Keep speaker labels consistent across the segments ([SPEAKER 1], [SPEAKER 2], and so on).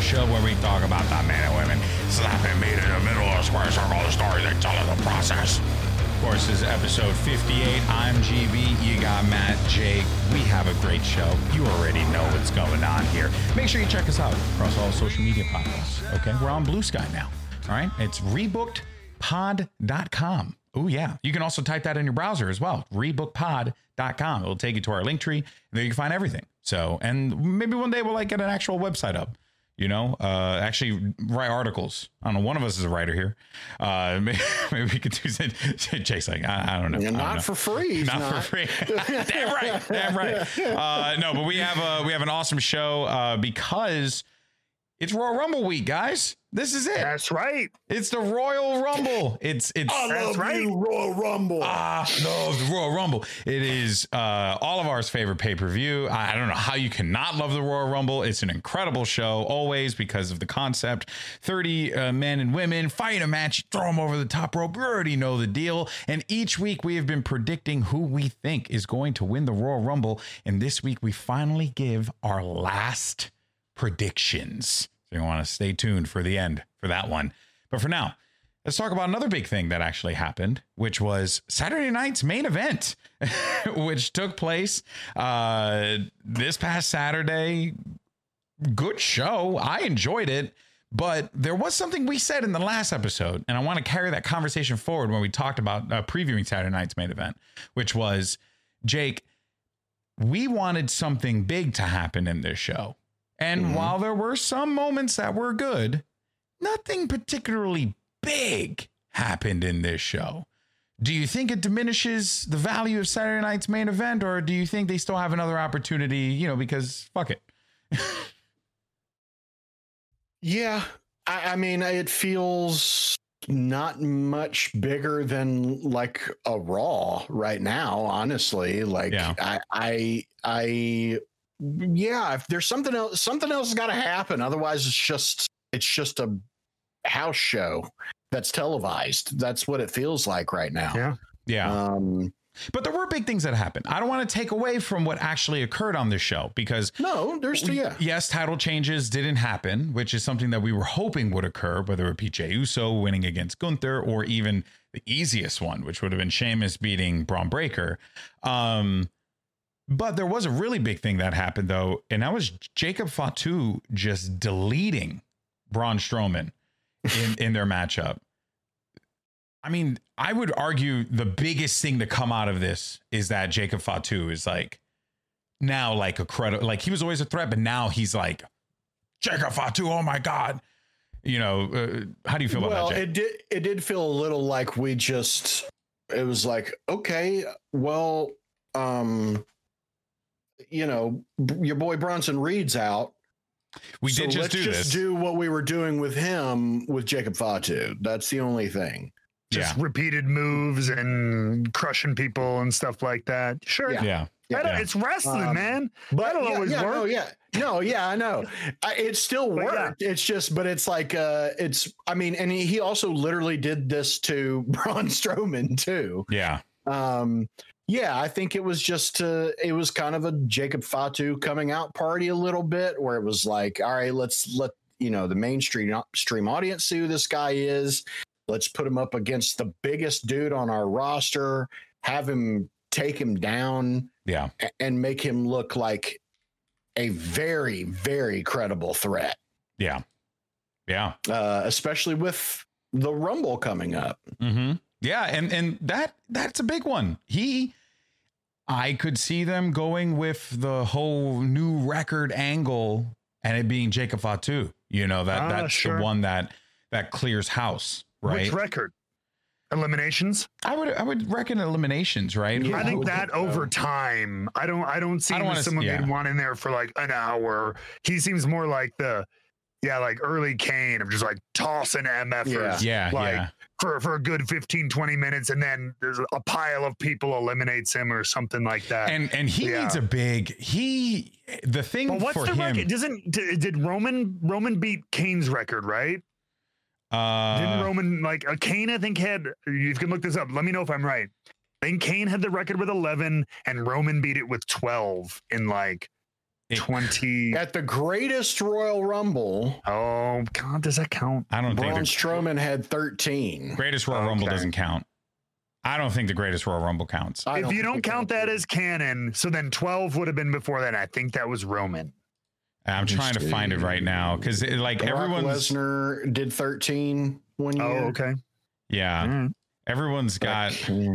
[SPEAKER 1] show where we talk about the men and women slapping meat in the middle of a square circle, the story they tell in the process. Of course, this is episode 58. I'm GB. You got Matt, Jake. We have a great show. You already know what's going on here. Make sure you check us out across all social media platforms. Okay, we're on Blue Sky now. All right, it's rebookedpod.com. Oh, yeah. You can also type that in your browser as well. Rebookpod.com. It'll take you to our link tree. And there you can find everything. So, and maybe one day we'll like get an actual website up, you know, actually write articles. I don't know. One of us is a writer here. Maybe we could do something. Jake's like, I don't know.
[SPEAKER 2] Yeah, not for free.
[SPEAKER 1] Not for free. Damn right. Damn right. No, but we have an awesome show because it's Royal Rumble week, guys. This is it.
[SPEAKER 3] That's right.
[SPEAKER 1] It's the Royal Rumble. It's
[SPEAKER 2] I love you, Royal Rumble.
[SPEAKER 1] I love the Royal Rumble. It is all of ours favorite pay-per-view. I don't know how you cannot love the Royal Rumble. It's an incredible show, always, because of the concept. 30 men and women fight a match, throw them over the top rope. We already know the deal. And each week we have been predicting who we think is going to win the Royal Rumble. And this week we finally give our last predictions. So you want to stay tuned for the end for that one. But for now, let's talk about another big thing that actually happened, which was Saturday night's main event, which took place this past Saturday. Good show. I enjoyed it. But there was something we said in the last episode, and I want to carry that conversation forward when we talked about previewing Saturday night's main event, which was, Jake, we wanted something big to happen in this show. And while there were some moments that were good, nothing particularly big happened in this show. Do you think it diminishes the value of Saturday night's main event, or do you think they still have another opportunity, you know, because fuck it?
[SPEAKER 2] Yeah, I mean, it feels not much bigger than like a Raw right now, honestly. Like,
[SPEAKER 1] yeah.
[SPEAKER 2] Yeah, if there's something else has got to happen. Otherwise, it's just a house show that's televised. That's what it feels like right now.
[SPEAKER 1] Yeah. But there were big things that happened. I don't want to take away from what actually occurred on this show, because yes, title changes didn't happen, which is something that we were hoping would occur, whether it be Jey Uso winning against Gunther, or even the easiest one, which would have been Sheamus beating Braun Breaker. But there was a really big thing that happened, though, and that was Jacob Fatu just deleting Braun Strowman in their matchup. I mean, I would argue the biggest thing to come out of this is that Jacob Fatu is like now like a credit, like he was always a threat, but now he's like Jacob Fatu. Oh my God. You know, how do you feel about that, Jake?
[SPEAKER 2] It did feel a little like it was like, okay, well, you know, your boy Bronson Reed's out.
[SPEAKER 1] Let's just
[SPEAKER 2] do what we were doing with him with Jacob Fatu. That's the only thing.
[SPEAKER 3] Just repeated moves and crushing people and stuff like that. Sure.
[SPEAKER 1] Yeah.
[SPEAKER 3] It's wrestling, man.
[SPEAKER 2] But
[SPEAKER 3] that'll always work.
[SPEAKER 2] I know. It still worked. Yeah. It's just, but it's like, I mean, and he also literally did this to Braun Strowman too.
[SPEAKER 1] Yeah.
[SPEAKER 2] Yeah, I think it was just it was kind of a Jacob Fatu coming out party a little bit, where it was like, all right, let's let the mainstream audience see who this guy is. Let's put him up against the biggest dude on our roster, have him take him down, and make him look like a very, very credible threat.
[SPEAKER 1] Yeah.
[SPEAKER 2] Especially with the Rumble coming up.
[SPEAKER 1] Mm-hmm. Yeah, and that's a big one. I could see them going with the whole new record angle and it being Jacob Fatu. You know, that's the one that clears house, right?
[SPEAKER 3] Which record? Eliminations?
[SPEAKER 1] I would reckon eliminations, right?
[SPEAKER 3] Yeah, I think that over time. I don't see someone they'd want in there for like an hour. He seems more like like early Kane of just like tossing MFers. For a good 15, 20 minutes, and then there's a pile of people eliminates him or something like that.
[SPEAKER 1] And he needs a big the thing. But what's
[SPEAKER 3] for
[SPEAKER 1] him?
[SPEAKER 3] Record? Did Roman beat Kane's record, right? Didn't Roman Kane? I think had. You can look this up. Let me know if I'm right. I think Kane had the record with 11, and Roman beat it with 12 in like 20
[SPEAKER 2] at the greatest Royal Rumble.
[SPEAKER 3] Oh God, does that count?
[SPEAKER 1] I don't think
[SPEAKER 2] Braun Strowman had 13.
[SPEAKER 1] Greatest Royal Rumble doesn't count. I don't think the greatest Royal Rumble counts.
[SPEAKER 3] If you don't count that as canon, so then 12 would have been before that. I think that was Roman.
[SPEAKER 1] I'm trying to find it right now because like everyone's
[SPEAKER 2] Lesnar did 13 one year.
[SPEAKER 3] Oh, okay.
[SPEAKER 1] Yeah, everyone's got.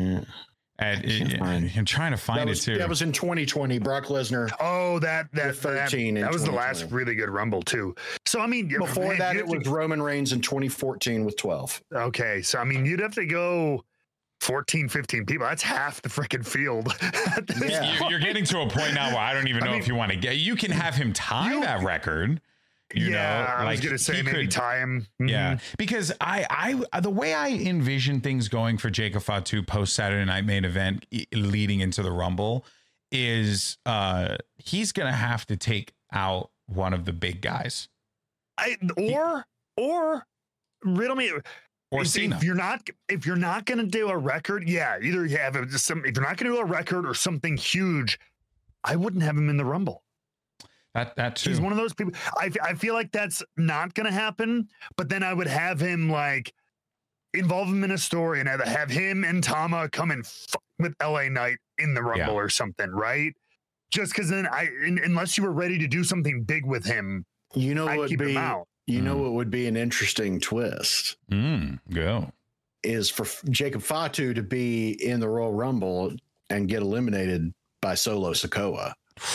[SPEAKER 1] I'm trying to find it too.
[SPEAKER 2] That was in 2020. Brock Lesnar.
[SPEAKER 3] Oh, that
[SPEAKER 2] 13.
[SPEAKER 3] That was the last really good Rumble too. So I mean,
[SPEAKER 2] before that, it was Roman Reigns in 2014 with 12.
[SPEAKER 3] Okay, so I mean, you'd have to go 14, 15 people. That's half the freaking field.
[SPEAKER 1] Yeah. You're getting to a point now where I don't even know if you want to get. You can have him tie that record. You know,
[SPEAKER 3] I was gonna say maybe tie him.
[SPEAKER 1] Mm-hmm. Yeah, because I the way I envision things going for Jacob Fatu post Saturday Night Main Event leading into the Rumble is he's gonna have to take out one of the big guys,
[SPEAKER 3] or riddle me.
[SPEAKER 1] Or Cena.
[SPEAKER 3] If you're not gonna do a record, either you have if you're not gonna do a record or something huge, I wouldn't have him in the Rumble.
[SPEAKER 1] That too.
[SPEAKER 3] He's one of those people. I feel like that's not going to happen, but then I would have him like involve him in a story and either have him and Tama come and with LA Knight in the Rumble or something, right? Just because then unless you were ready to do something big with him,
[SPEAKER 2] what would be what would be an interesting twist?
[SPEAKER 1] Go
[SPEAKER 2] is for Jacob Fatu to be in the Royal Rumble and get eliminated by Solo Sikoa.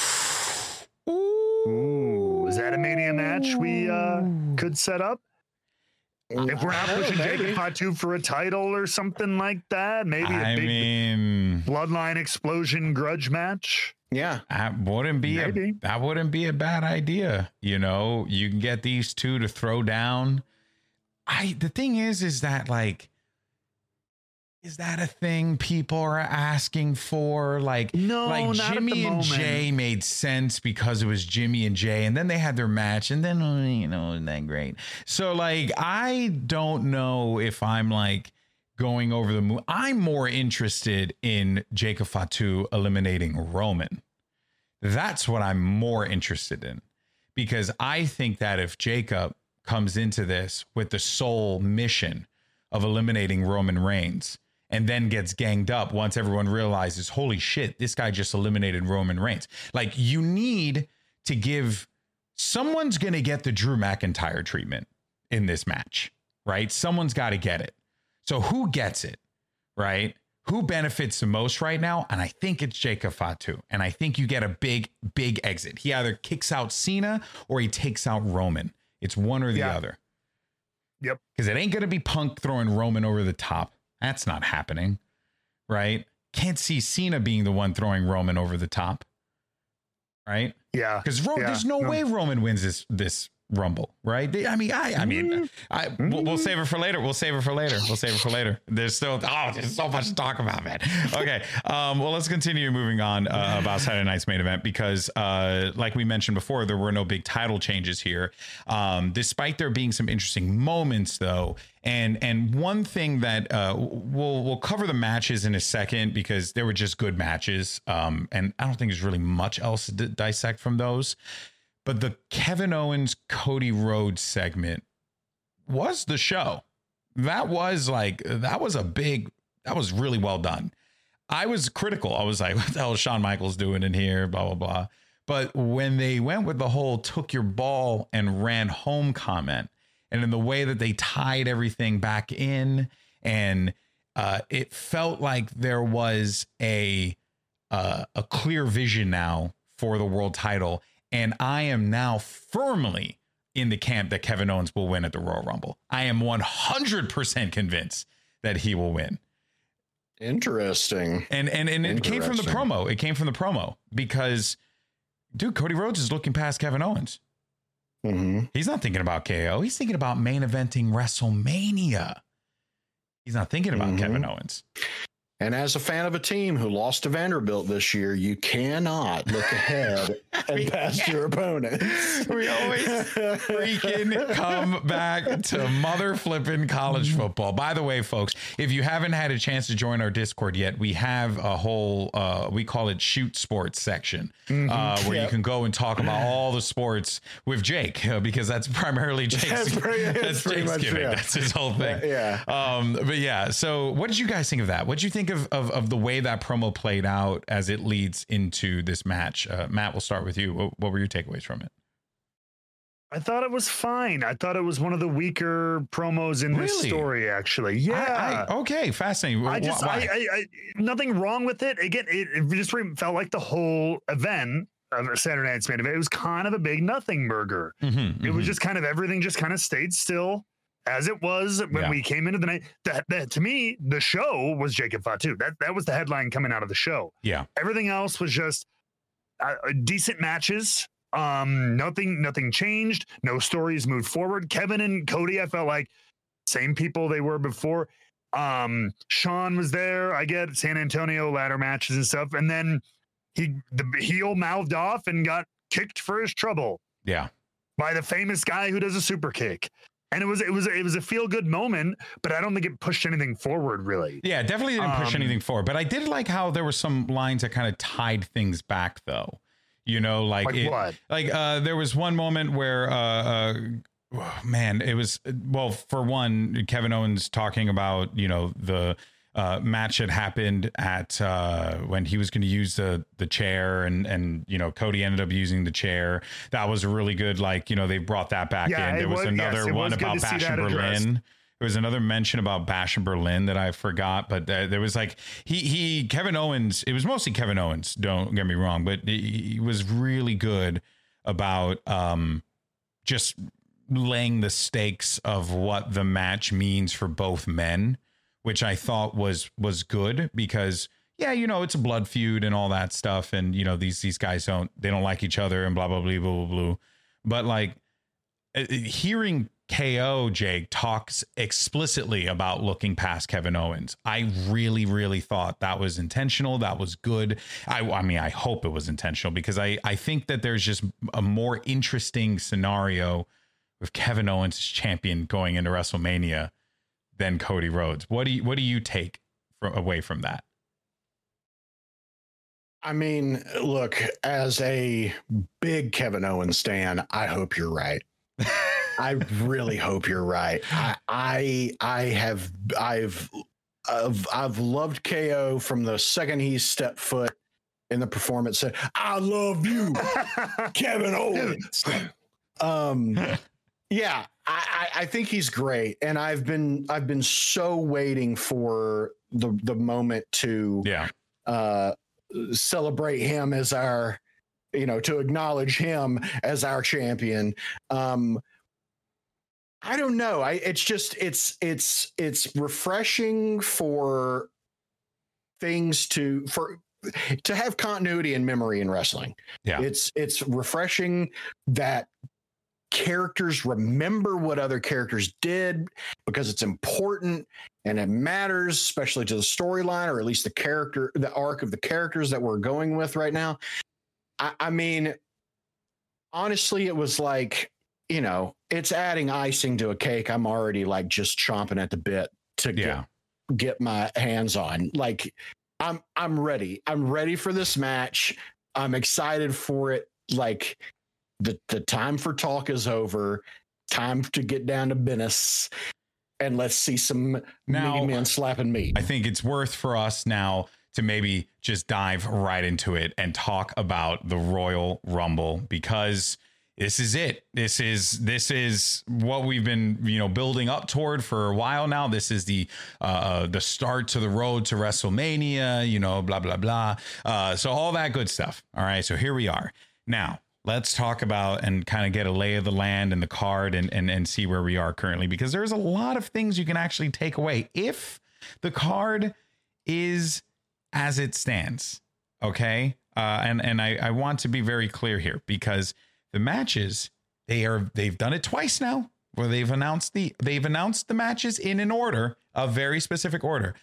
[SPEAKER 3] Ooh, is that a Mania match we could set up? If we're not pushing Jacob Fatu for a title or something like that, maybe a big bloodline explosion grudge match.
[SPEAKER 2] Yeah,
[SPEAKER 1] that wouldn't be a bad idea. You know, you can get these two to throw down. The thing is that like, is that a thing people are asking for? Like,
[SPEAKER 3] no,
[SPEAKER 1] like
[SPEAKER 3] not
[SPEAKER 1] Jimmy and Jay made sense because it was Jimmy and Jay, and then they had their match, and then isn't that great? So like, I don't know if I'm like going over the moon. I'm more interested in Jacob Fatu eliminating Roman. That's what I'm more interested in, because I think that if Jacob comes into this with the sole mission of eliminating Roman Reigns, and then gets ganged up once everyone realizes, holy shit, this guy just eliminated Roman Reigns. Like, you need to give someone's going to get the Drew McIntyre treatment in this match, right? Someone's got to get it. So who gets it, right? Who benefits the most right now? And I think it's Jacob Fatu. And I think you get a big, big exit. He either kicks out Cena or he takes out Roman. It's one or the other.
[SPEAKER 3] Yep.
[SPEAKER 1] Because it ain't going to be Punk throwing Roman over the top. That's not happening, right? Can't see Cena being the one throwing Roman over the top, right?
[SPEAKER 3] Yeah,
[SPEAKER 1] because there's no way Roman wins this Rumble, right? We'll save it for later. We'll save it for later. There's still there's so much to talk about, man. Okay, well, let's continue moving on about Saturday night's main event, because like we mentioned before, there were no big title changes here, despite there being some interesting moments though. And one thing that we'll cover the matches in a second, because they were just good matches, and I don't think there's really much else to dissect from those. But the Kevin Owens, Cody Rhodes segment was the show. That was really well done. I was critical. I was like, what the hell is Shawn Michaels doing in here? Blah, blah, blah. But when they went with the whole took your ball and ran home comment, and in the way that they tied everything back in, and it felt like there was a clear vision now for the world title. And I am now firmly in the camp that Kevin Owens will win at the Royal Rumble. I am 100% convinced that he will win.
[SPEAKER 2] Interesting.
[SPEAKER 1] And it came from the promo. It came from the promo because, dude, Cody Rhodes is looking past Kevin Owens.
[SPEAKER 2] Mm-hmm.
[SPEAKER 1] He's not thinking about KO. He's thinking about main eventing WrestleMania. He's not thinking about Kevin Owens.
[SPEAKER 2] And as a fan of a team who lost to Vanderbilt this year, you cannot look ahead and past your opponent.
[SPEAKER 1] We always freaking come back to mother flipping college football. By the way, folks, if you haven't had a chance to join our Discord yet, we have a whole, we call it Shoot Sports section, where you can go and talk about all the sports with Jake, because that's primarily Jake's. That's Jake's gimmick. Yeah. That's his whole thing. But yeah. So what did you guys think of that? What did you think of the way that promo played out as it leads into this match? Matt, we'll start with you. What were your takeaways from it?
[SPEAKER 3] I thought it was fine. I thought it was one of the weaker promos in this story, actually. Yeah.
[SPEAKER 1] Okay. Fascinating.
[SPEAKER 3] I nothing wrong with it. Again, it just felt like the whole event of Saturday Night's Main Event. It was kind of a big nothing burger. It was just kind of everything just kind of stayed still as it was when we came into the night. That to me, the show was Jacob Fatu. That was the headline coming out of the show.
[SPEAKER 1] Yeah.
[SPEAKER 3] Everything else was just decent matches. Nothing changed. No stories moved forward. Kevin and Cody, I felt like same people they were before. Sean was there. I get San Antonio ladder matches and stuff. And then the heel mouthed off and got kicked for his trouble.
[SPEAKER 1] Yeah.
[SPEAKER 3] By the famous guy who does a super kick. And it was a feel good moment, but I don't think it pushed anything forward, really.
[SPEAKER 1] Yeah, definitely didn't push anything forward. But I did like how there were some lines that kind of tied things back, though. You know, like
[SPEAKER 3] what?
[SPEAKER 1] Like there was one moment where, man, it was, well, for one, Kevin Owens talking about, you know, the match that happened at when he was going to use the chair and, you know, Cody ended up using the chair. That was really good. Like, you know, they brought that back in. There was another one about Bash in Berlin. There was another mention about Bash in Berlin that I forgot, but there was like Kevin Owens. It was mostly Kevin Owens. Don't get me wrong, but he was really good about just laying the stakes of what the match means for both men, which I thought was good because, yeah, you know, it's a blood feud and all that stuff. And, you know, these guys don't like each other and blah, blah, blah, blah, blah, blah. But like hearing KO, Jake, talks explicitly about looking past Kevin Owens. I really, really thought that was intentional. That was good. I mean, I hope it was intentional because I think that there's just a more interesting scenario with Kevin Owens as champion going into WrestleMania than Cody Rhodes. What do you take away from that?
[SPEAKER 2] I mean, look, as a big Kevin Owens stan, I hope you're right. I really hope you're right. I've loved KO from the second he stepped foot in the performance. I love you, Kevin Owens. Yeah, I think he's great, and I've been so waiting for the moment to celebrate him as our, you know, to acknowledge him as our champion. I don't know. It's refreshing for things to have continuity and memory in wrestling.
[SPEAKER 1] Yeah.
[SPEAKER 2] It's refreshing that characters remember what other characters did because it's important and it matters, especially to the storyline, or at least the arc of the characters that we're going with right now. I mean, honestly, it was like, you know, it's adding icing to a cake I'm already like just chomping at the bit to get my hands on. Like I'm ready. I'm ready for this match. I'm excited for it. Like the time for talk is over. Time to get down to business. And let's see some meaty men slapping meat.
[SPEAKER 1] I think it's worth for us now to maybe just dive right into it and talk about the Royal Rumble, because this is it. This is what we've been, you know, building up toward for a while now. This is the start to the road to WrestleMania, you know, blah, blah, blah. So all that good stuff. All right. So here we are. Now, let's talk about and kind of get a lay of the land and the card and see where we are currently, because there's a lot of things you can actually take away if the card is as it stands. Okay. And I want to be very clear here, because the matches, they've done it twice now, where they've announced the matches in an order, a very specific order.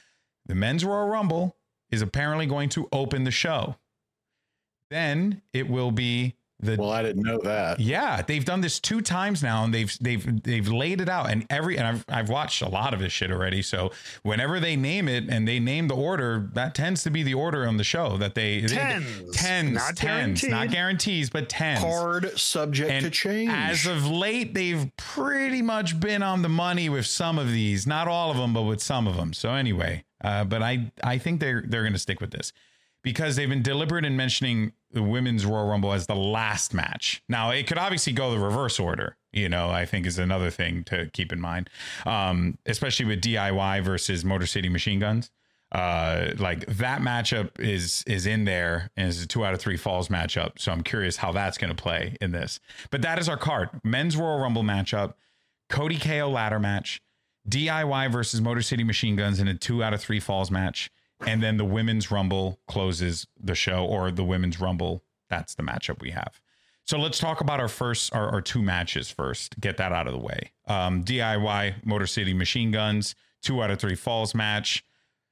[SPEAKER 1] The Men's Royal Rumble is apparently going to open the show. Then it will be
[SPEAKER 2] well, I didn't know that.
[SPEAKER 1] Yeah, they've done this 2 times now, and they've laid it out. And I've watched a lot of this shit already. So whenever they name it and they name the order, that tends to be the order on the show that tens, not guarantees, but tens.
[SPEAKER 2] Hard subject to change.
[SPEAKER 1] As of late, they've pretty much been on the money with some of these, not all of them, but with some of them. So anyway, but I think they're going to stick with this, because they've been deliberate in mentioning the Women's Royal Rumble as the last match. Now, it could obviously go the reverse order, I think is another thing to keep in mind, especially with DIY versus Motor City Machine Guns. Like that matchup is in there, and it's a 2 out of 3 falls matchup. So I'm curious how that's going to play in this. But that is our card. Men's Royal Rumble matchup, Cody KO ladder match, DIY versus Motor City Machine Guns in a 2 out of 3 falls match. And then the Women's Rumble closes the show, or the Women's Rumble. That's the matchup we have. So let's talk about our 2 matches first. Get that out of the way. DIY Motor City Machine Guns, 2 out of 3 falls match.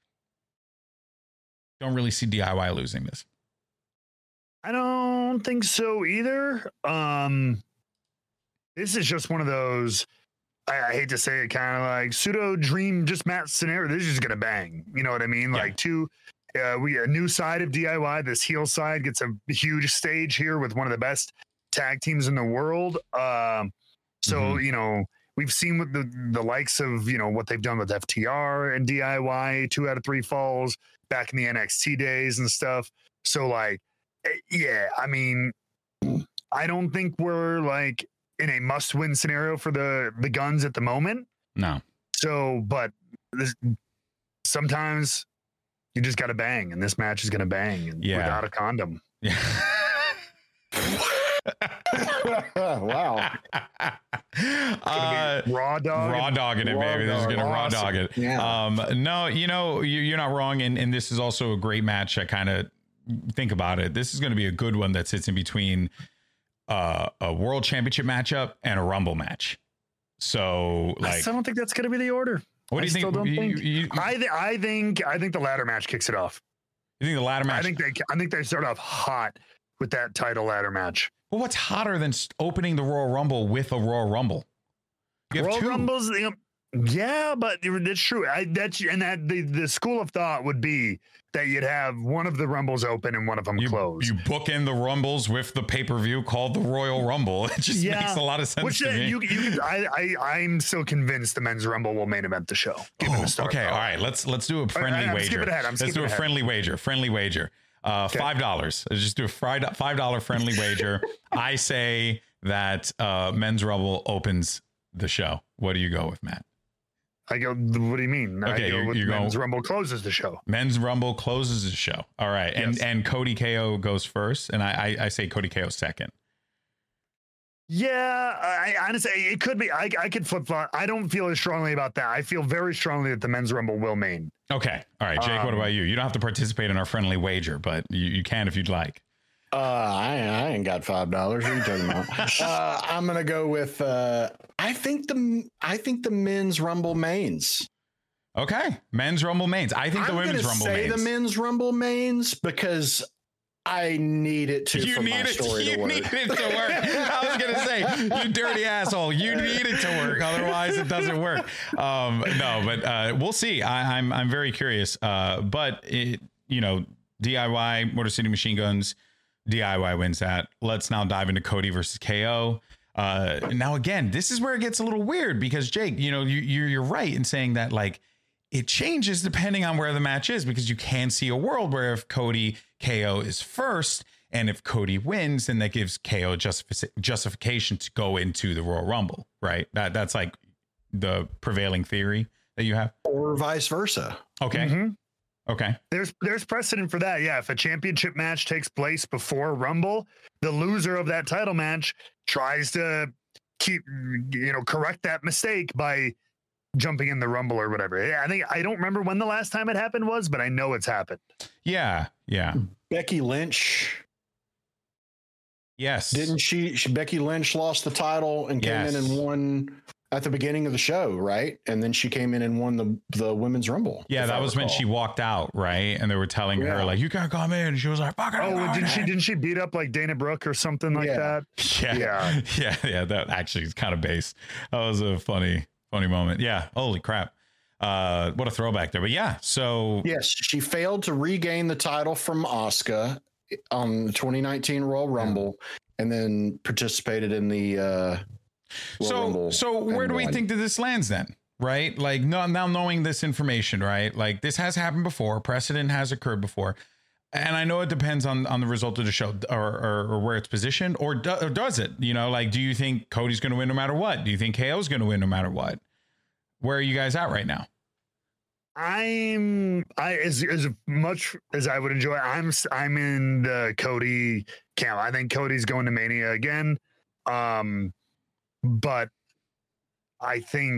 [SPEAKER 1] Don't really see DIY losing this.
[SPEAKER 3] I don't think so either. This is just one of those, I hate to say it, kind of like pseudo dream just match scenario. This is just gonna bang. You know what I mean? Yeah. Like a new side of DIY. This heel side gets a huge stage here with one of the best tag teams in the world. We've seen with the likes of what they've done with FTR and DIY, 2 out of 3 falls back in the NXT days and stuff. So like, yeah, I mean, I don't think we're like in a must-win scenario for the Guns at the moment.
[SPEAKER 1] No.
[SPEAKER 3] So, but sometimes you just got to bang, and this match is going to bang, and without a condom.
[SPEAKER 1] Yeah.
[SPEAKER 2] Wow.
[SPEAKER 3] Raw
[SPEAKER 1] dogging it, baby. This is gonna raw dog it.
[SPEAKER 2] Yeah.
[SPEAKER 1] No, you're not wrong, and this is also a great match. I kind of think about it. This is going to be a good one that sits in between a world championship matchup and a Rumble match. So, like,
[SPEAKER 3] I don't think that's going to be the order.
[SPEAKER 1] What do you think?
[SPEAKER 3] I think the ladder match kicks it off.
[SPEAKER 1] You think the ladder match?
[SPEAKER 3] I think they start off hot with that title ladder match.
[SPEAKER 1] Well, what's hotter than opening the Royal Rumble with a Royal Rumble? You have
[SPEAKER 3] Royal
[SPEAKER 1] 2
[SPEAKER 3] Rumbles, yeah, but it's true. The school of thought would be that you'd have one of the Rumbles open and one of them closed.
[SPEAKER 1] You bookend the Rumbles with the pay-per-view called the Royal Rumble. It just makes a lot of sense to me.
[SPEAKER 3] I'm still convinced the Men's Rumble will main event the show.
[SPEAKER 1] Okay, all right. Let's do a friendly wager.
[SPEAKER 3] Skip it ahead.
[SPEAKER 1] Let's do a friendly wager. $5. Let's just do a $5 friendly wager. I say that Men's Rumble opens the show. What do you go with, Matt?
[SPEAKER 3] I go, what do you mean?
[SPEAKER 1] Okay,
[SPEAKER 3] I go with Men's Rumble closes the show.
[SPEAKER 1] Men's Rumble closes the show. All right. Yes. And Cody KO goes first, and I say Cody KO second.
[SPEAKER 3] Yeah, I honestly, it could be. I could flip flop. I don't feel as strongly about that. I feel very strongly that the Men's Rumble will main.
[SPEAKER 1] Okay. All right, Jake, what about you? You don't have to participate in our friendly wager, but you can if you'd like.
[SPEAKER 2] I ain't got $5. What are you talking about? I'm gonna go with I think the Men's Rumble mains.
[SPEAKER 1] Okay, Men's Rumble mains. I think the Women's Rumble mains.
[SPEAKER 2] The Men's Rumble mains because I need it to.
[SPEAKER 1] You need it to work. I was gonna say, you dirty asshole. You need it to work, otherwise it doesn't work. But we'll see. I'm very curious. But DIY Motor City Machine Guns. DIY wins that. Let's now dive into Cody versus KO. Now again, this is where it gets a little weird because Jake, you're right in saying that like it changes depending on where the match is, because you can see a world where if Cody KO is first and if Cody wins, then that gives KO justification to go into the Royal Rumble, right? That's like the prevailing theory that you have,
[SPEAKER 2] or vice versa.
[SPEAKER 1] Okay. Mm-hmm. Okay.
[SPEAKER 3] There's precedent for that. Yeah. If a championship match takes place before Rumble, the loser of that title match tries to correct that mistake by jumping in the Rumble or whatever. I don't remember when the last time it happened was, but I know it's happened.
[SPEAKER 1] Yeah. Yeah.
[SPEAKER 2] Becky Lynch.
[SPEAKER 1] Yes.
[SPEAKER 2] Didn't she Becky Lynch lost the title and came in and won at the beginning of the show, right? And then she came in and won the Women's Rumble.
[SPEAKER 1] Yeah, that was when she walked out, right? And they were telling her like, "You can't come in." And she was like, "Fuck it."
[SPEAKER 3] Oh, didn't she beat up like Dana Brooke or something like that?
[SPEAKER 1] Yeah. That actually is kind of base. That was a funny moment. Yeah. Holy crap. What a throwback there. But yeah, so
[SPEAKER 2] yes, she failed to regain the title from Asuka on the 2019 Royal Rumble, and then participated in the
[SPEAKER 1] So where do we think that this lands then? Right? Like now knowing this information, right? Like this has happened before. Precedent has occurred before. And I know it depends on the result of the show or where it's positioned, or does it? You know, like, do you think Cody's going to win no matter what? Do you think KO's going to win no matter what? Where are you guys at right now?
[SPEAKER 3] As much as I would enjoy, I'm in the Cody camp. I think Cody's going to Mania again. But I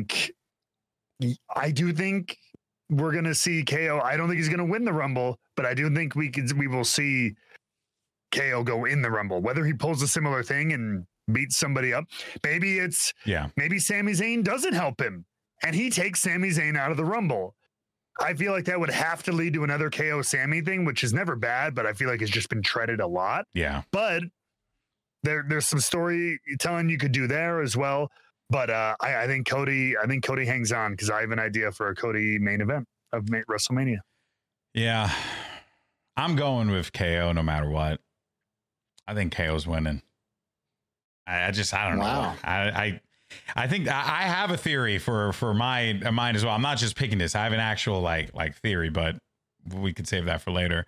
[SPEAKER 3] do think we're going to see KO. I don't think he's going to win the Rumble, but I do think we will see KO go in the Rumble. Whether he pulls a similar thing and beats somebody up, maybe Sami Zayn doesn't help him and he takes Sami Zayn out of the Rumble. I feel like that would have to lead to another KO Sami thing, which is never bad, but I feel like it's just been treaded a lot.
[SPEAKER 1] Yeah.
[SPEAKER 3] But there's some storytelling you could do there as well. But I think Cody hangs on because I have an idea for a Cody main event of WrestleMania.
[SPEAKER 1] Yeah. I'm going with KO no matter what. I think KO's winning. I don't know. I think I have a theory for mine as well. I'm not just picking this. I have an actual like theory, but we could save that for later.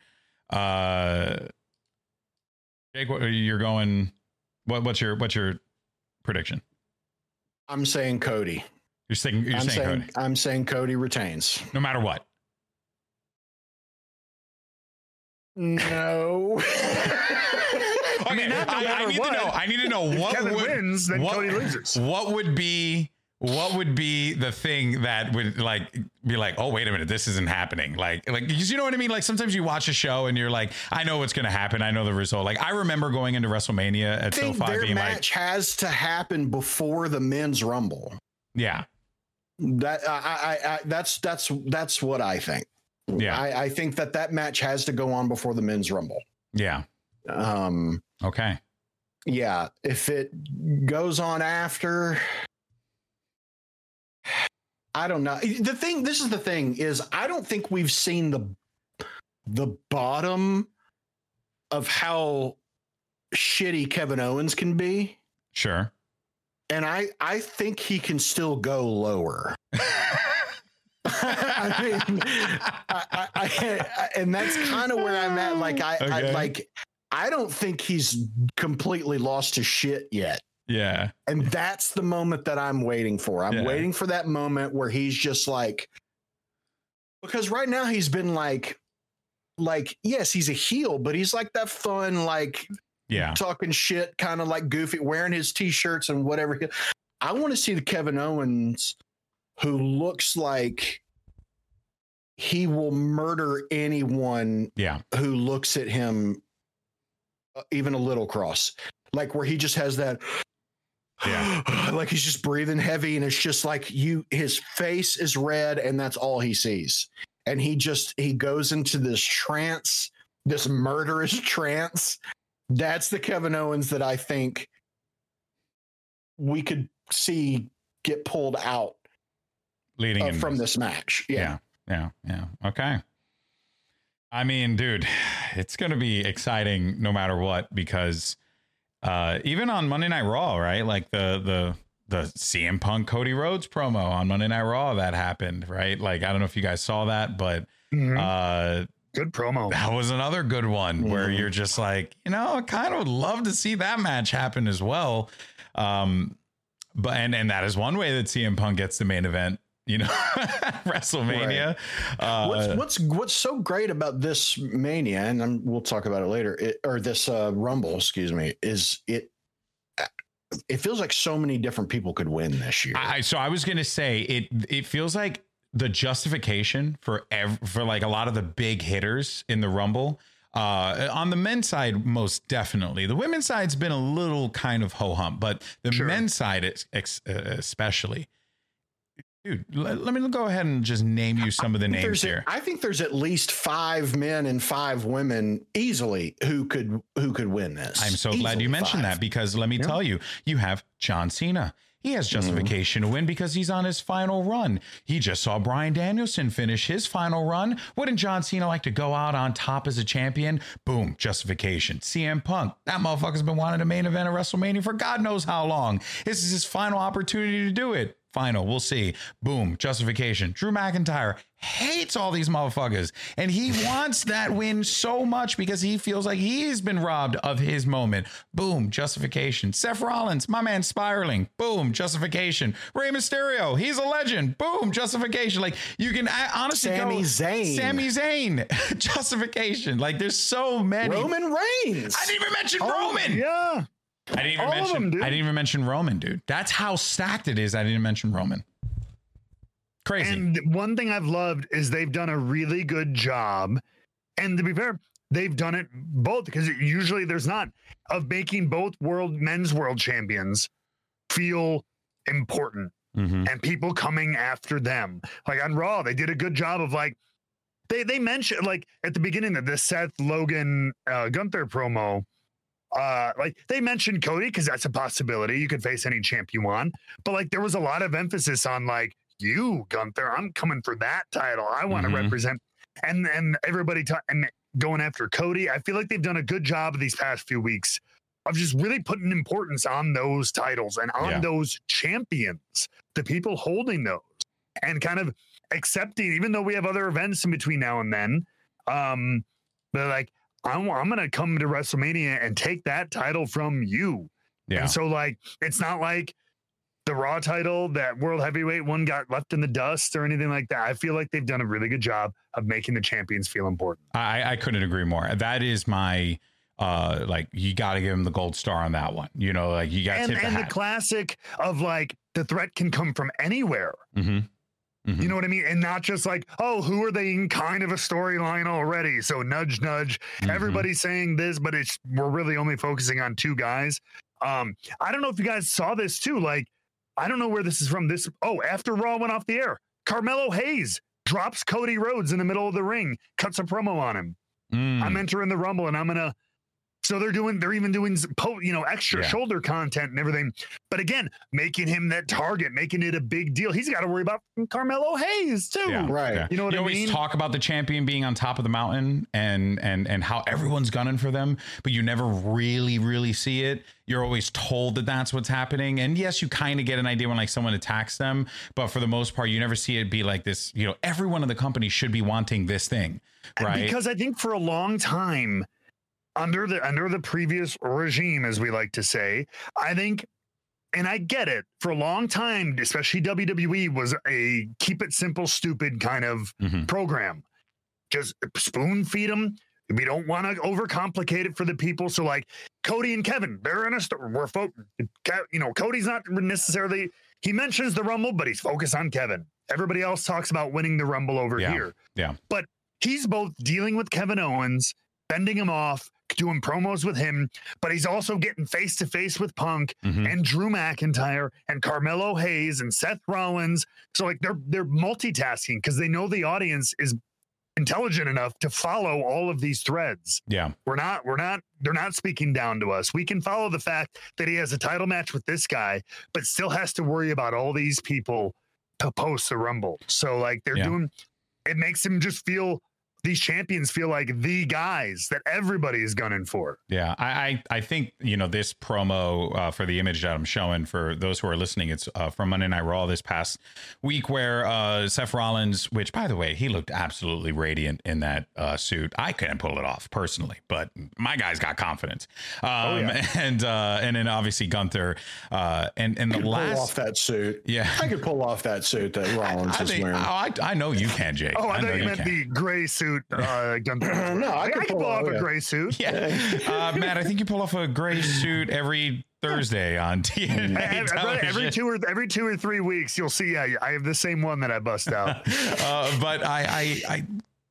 [SPEAKER 1] Jake, you're going. What's your prediction?
[SPEAKER 2] I'm saying Cody.
[SPEAKER 1] You're saying Cody.
[SPEAKER 2] I'm saying Cody retains
[SPEAKER 1] no matter what.
[SPEAKER 2] No.
[SPEAKER 1] Okay, I need to know what
[SPEAKER 3] Kevin wins, then Cody loses.
[SPEAKER 1] What would be the thing that would be like, oh, wait a minute, this isn't happening. Like, because you know what I mean? Like sometimes you watch a show and you're like, I know what's going to happen. I know the result. Like I remember going into WrestleMania at SoFi
[SPEAKER 2] their
[SPEAKER 1] being
[SPEAKER 2] match has to happen before the men's Rumble.
[SPEAKER 1] Yeah.
[SPEAKER 2] That's what I think.
[SPEAKER 1] Yeah.
[SPEAKER 2] I think that match has to go on before the men's Rumble.
[SPEAKER 1] Yeah. Okay.
[SPEAKER 2] Yeah. If it goes on after, I don't know. This is the thing is I don't think we've seen the bottom of how shitty Kevin Owens can be.
[SPEAKER 1] Sure.
[SPEAKER 2] And I think he can still go lower. I mean, and that's kind of where I'm at. Like, I don't think he's completely lost his shit yet.
[SPEAKER 1] Yeah.
[SPEAKER 2] And that's the moment that I'm waiting for. I'm waiting for that moment where he's just like, because right now he's been like, yes, he's a heel, but he's like that fun, talking shit, kind of like goofy, wearing his t-shirts and whatever. I want to see the Kevin Owens who looks like he will murder anyone who looks at him even a little cross, like where he just has that, like he's just breathing heavy and it's just like his face is red and that's all he sees. And he goes into this trance, this murderous trance. That's the Kevin Owens that I think we could see get pulled out
[SPEAKER 1] leading
[SPEAKER 2] from this match.
[SPEAKER 1] Yeah. Okay. I mean, dude, it's going to be exciting no matter what, because even on Monday Night Raw, right? Like the CM Punk Cody Rhodes promo on Monday Night Raw that happened, right? Like, I don't know if you guys saw that, but
[SPEAKER 3] good promo.
[SPEAKER 1] That was another good one where you're just like, I kind of would love to see that match happen as well. But and that is one way that CM Punk gets the main event, WrestleMania.
[SPEAKER 2] Right. What's so great about this Mania, and we'll talk about it later, this Rumble, excuse me, is it feels like so many different people could win this year.
[SPEAKER 1] So I was going to say it feels like the justification for like a lot of the big hitters in the Rumble On the men's side, most definitely. The women's side's been a little kind of ho-hum, but the men's side especially. Dude, let me go ahead and just name you some of the names here.
[SPEAKER 2] I think there's at least 5 men and 5 women easily who could win this.
[SPEAKER 1] I'm so glad you mentioned that, because let me tell you, you have John Cena. He has justification to win because he's on his final run. He just saw Bryan Danielson finish his final run. Wouldn't John Cena like to go out on top as a champion? Boom, justification. CM Punk, that motherfucker's been wanting a main event of WrestleMania for God knows how long. This is his final opportunity to do it. Final, we'll see. Boom, justification. Drew McIntyre hates all these motherfuckers, and he wants that win so much because he feels like he's been robbed of his moment. Boom, justification. Seth Rollins, my man spiraling. Boom, justification. Rey Mysterio, he's a legend. Boom, justification. Like, you can honestly
[SPEAKER 2] Sami
[SPEAKER 1] Zayn, justification. Like, there's so many.
[SPEAKER 2] Roman Reigns.
[SPEAKER 1] I didn't even mention Roman.
[SPEAKER 3] Yeah.
[SPEAKER 1] I didn't even mention Roman, dude. That's how stacked it is. I didn't mention Roman. Crazy.
[SPEAKER 3] And one thing I've loved is they've done a really good job. And to be fair, they've done it both, because usually there's not, of making both men's world champions feel important and people coming after them. Like on Raw, they did a good job of like, they mentioned like at the beginning of the Seth Logan Gunther promo, like they mentioned Cody because that's a possibility. You could face any champ you want, but like there was a lot of emphasis on like, you Gunther, I'm coming for that title. I want to represent, and everybody and going after Cody. I feel like they've done a good job of these past few weeks of just really putting importance on those titles and on those champions, the people holding those, and kind of accepting, even though we have other events in between now and then, they're like, I'm going to come to WrestleMania and take that title from you. Yeah. And so like, it's not like the Raw title, that World Heavyweight one, got left in the dust or anything like that. I feel like they've done a really good job of making the champions feel important.
[SPEAKER 1] I couldn't agree more. That is my, like, you got to give him the gold star on that one. You know, like you got to tip the hat.
[SPEAKER 3] And the classic of like, the threat can come from anywhere. You know what I mean? And not just like, oh, who are they in kind of a storyline already? So nudge, nudge. Everybody's saying this, but we're really only focusing on 2 guys. I don't know if you guys saw this too. Like, I don't know where this is from. After Raw went off the air, Carmelo Hayes drops Cody Rhodes in the middle of the ring, cuts a promo on him. I'm entering the Rumble and I'm going to. So they're even doing, extra shoulder content and everything. But again, making him that target, making it a big deal. He's got to worry about Carmelo Hayes too.
[SPEAKER 1] Yeah,
[SPEAKER 2] right.
[SPEAKER 1] Yeah.
[SPEAKER 3] You know what I mean?
[SPEAKER 1] You always talk about the champion being on top of the mountain and how everyone's gunning for them, but you never really see it. You're always told that that's what's happening. And yes, you kind of get an idea when like someone attacks them, but for the most part, you never see it be like this, everyone in the company should be wanting this thing. Right.
[SPEAKER 3] Because I think for a long time, under the previous regime, as we like to say, I think, and I get it, for a long time, especially WWE was a keep it simple, stupid kind of program. Just spoon feed them. We don't want to overcomplicate it for the people. So like Cody and Kevin, they're in a we're Cody's not necessarily, he mentions the Rumble, but he's focused on Kevin. Everybody else talks about winning the Rumble over here.
[SPEAKER 1] Yeah.
[SPEAKER 3] But he's both dealing with Kevin Owens, bending him off, doing promos with him, but he's also getting face to face with Punk and Drew McIntyre and Carmelo Hayes and Seth Rollins. So like they're multitasking because they know the audience is intelligent enough to follow all of these threads.
[SPEAKER 1] Yeah.
[SPEAKER 3] They're not speaking down to us. We can follow the fact that he has a title match with this guy, but still has to worry about all these people to post the Rumble. So like it makes him just these champions feel like the guys that everybody is gunning for.
[SPEAKER 1] Yeah, I think, this promo for the image that I'm showing for those who are listening, it's from Monday Night Raw this past week where Seth Rollins, which, by the way, he looked absolutely radiant in that suit. I couldn't pull it off personally, but my guy's got confidence. And then obviously Gunther and the last...
[SPEAKER 2] pull off that suit.
[SPEAKER 1] Yeah.
[SPEAKER 2] I could pull off that suit that Rollins is wearing.
[SPEAKER 1] I know you can, Jake.
[SPEAKER 3] I thought you meant the gray suit. Gunther.
[SPEAKER 2] No, I could pull off
[SPEAKER 3] a gray suit.
[SPEAKER 1] Yeah, Matt, I think you pull off a gray suit every Thursday on TNA television.
[SPEAKER 3] Every 2 or 3 weeks, you'll see. I have the same one that I bust out.
[SPEAKER 1] But I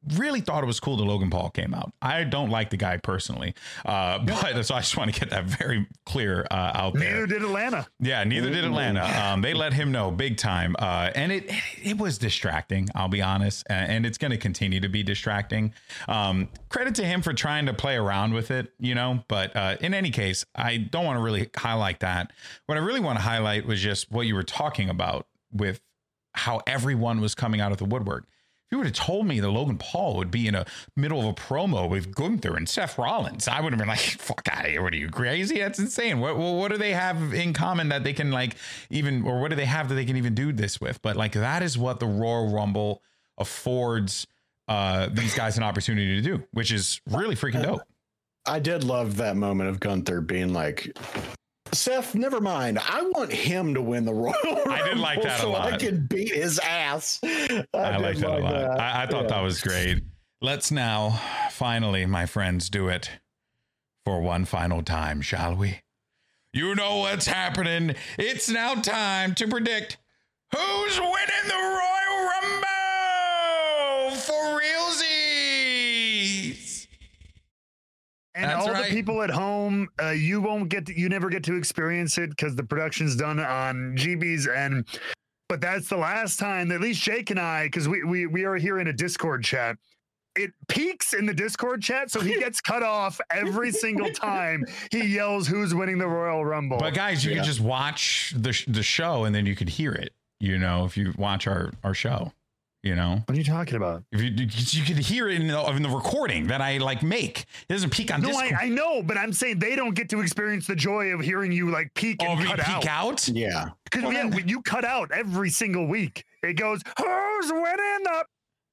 [SPEAKER 1] really thought it was cool that Logan Paul came out. I don't like the guy personally, but so I just want to get that very clear out there.
[SPEAKER 3] Neither did Atlanta.
[SPEAKER 1] Yeah, neither did Atlanta. They let him know big time, and it was distracting. I'll be honest, and it's going to continue to be distracting. Credit to him for trying to play around with it, But in any case, I don't want to really highlight that. What I really want to highlight was just what you were talking about with how everyone was coming out of the woodwork. You would have told me that Logan Paul would be in the middle of a promo with Gunther and Seth Rollins, I would have been like, fuck out of here. What are you, crazy? That's insane. What do they have in common that they can what do they have that they can even do this with? But that is what the Royal Rumble affords these guys an opportunity to do, which is really freaking dope.
[SPEAKER 2] I did love that moment of Gunther being like, Seth, never mind. I want him to win the Royal Rumble.
[SPEAKER 1] I did like that a lot.
[SPEAKER 2] I can beat his ass.
[SPEAKER 1] I like that a lot. I thought that was great. Let's now finally, my friends, do it for one final time, shall we? You know what's happening. It's now time to predict who's winning the Royal Rumble for realsies.
[SPEAKER 3] And that's all right. The people at home, you never get to experience it because the production's done on GBs. But that's the last time that at least Jake and I, because we are here in a Discord chat. It peaks in the Discord chat, so he gets cut off every single time he yells who's winning the Royal Rumble.
[SPEAKER 1] But guys, you can just watch the show and then you could hear it, if you watch our show. What
[SPEAKER 3] are you talking about?
[SPEAKER 1] If you could hear it in the recording that I make. It doesn't peak on Discord.
[SPEAKER 3] I know, but I'm saying they don't get to experience the joy of hearing you peak and cut
[SPEAKER 1] peek out.
[SPEAKER 2] Yeah,
[SPEAKER 3] because you cut out every single week. It goes, who's winning the?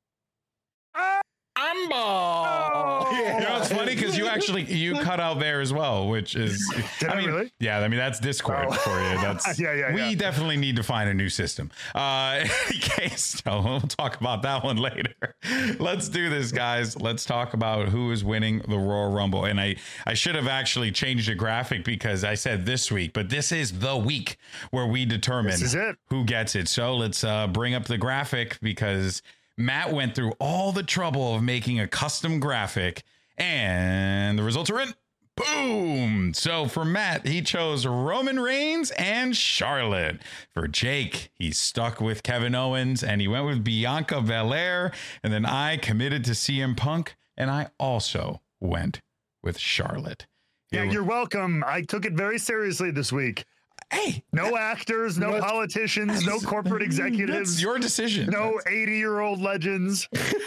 [SPEAKER 2] Oh.
[SPEAKER 1] It's funny because you cut out there as well, which is
[SPEAKER 3] Did I really?
[SPEAKER 1] Yeah, that's Discord for you. That's we definitely need to find a new system. In any case, we'll talk about that one later. Let's do this, guys. Let's talk about who is winning the Royal Rumble. And I should have actually changed the graphic because I said this week, but this is the week where we determine who gets it. So let's bring up the graphic because Matt went through all the trouble of making a custom graphic and the results are in. Boom. So for Matt, he chose Roman Reigns and Charlotte. For Jake, he stuck with Kevin Owens and he went with Bianca Belair. And then I committed to CM Punk and I also went with Charlotte.
[SPEAKER 3] Yeah, you're welcome. I took it very seriously this week.
[SPEAKER 1] Hey,
[SPEAKER 3] no actors, no politicians, no corporate executives.
[SPEAKER 1] That's your decision.
[SPEAKER 3] No 80-year-old legends.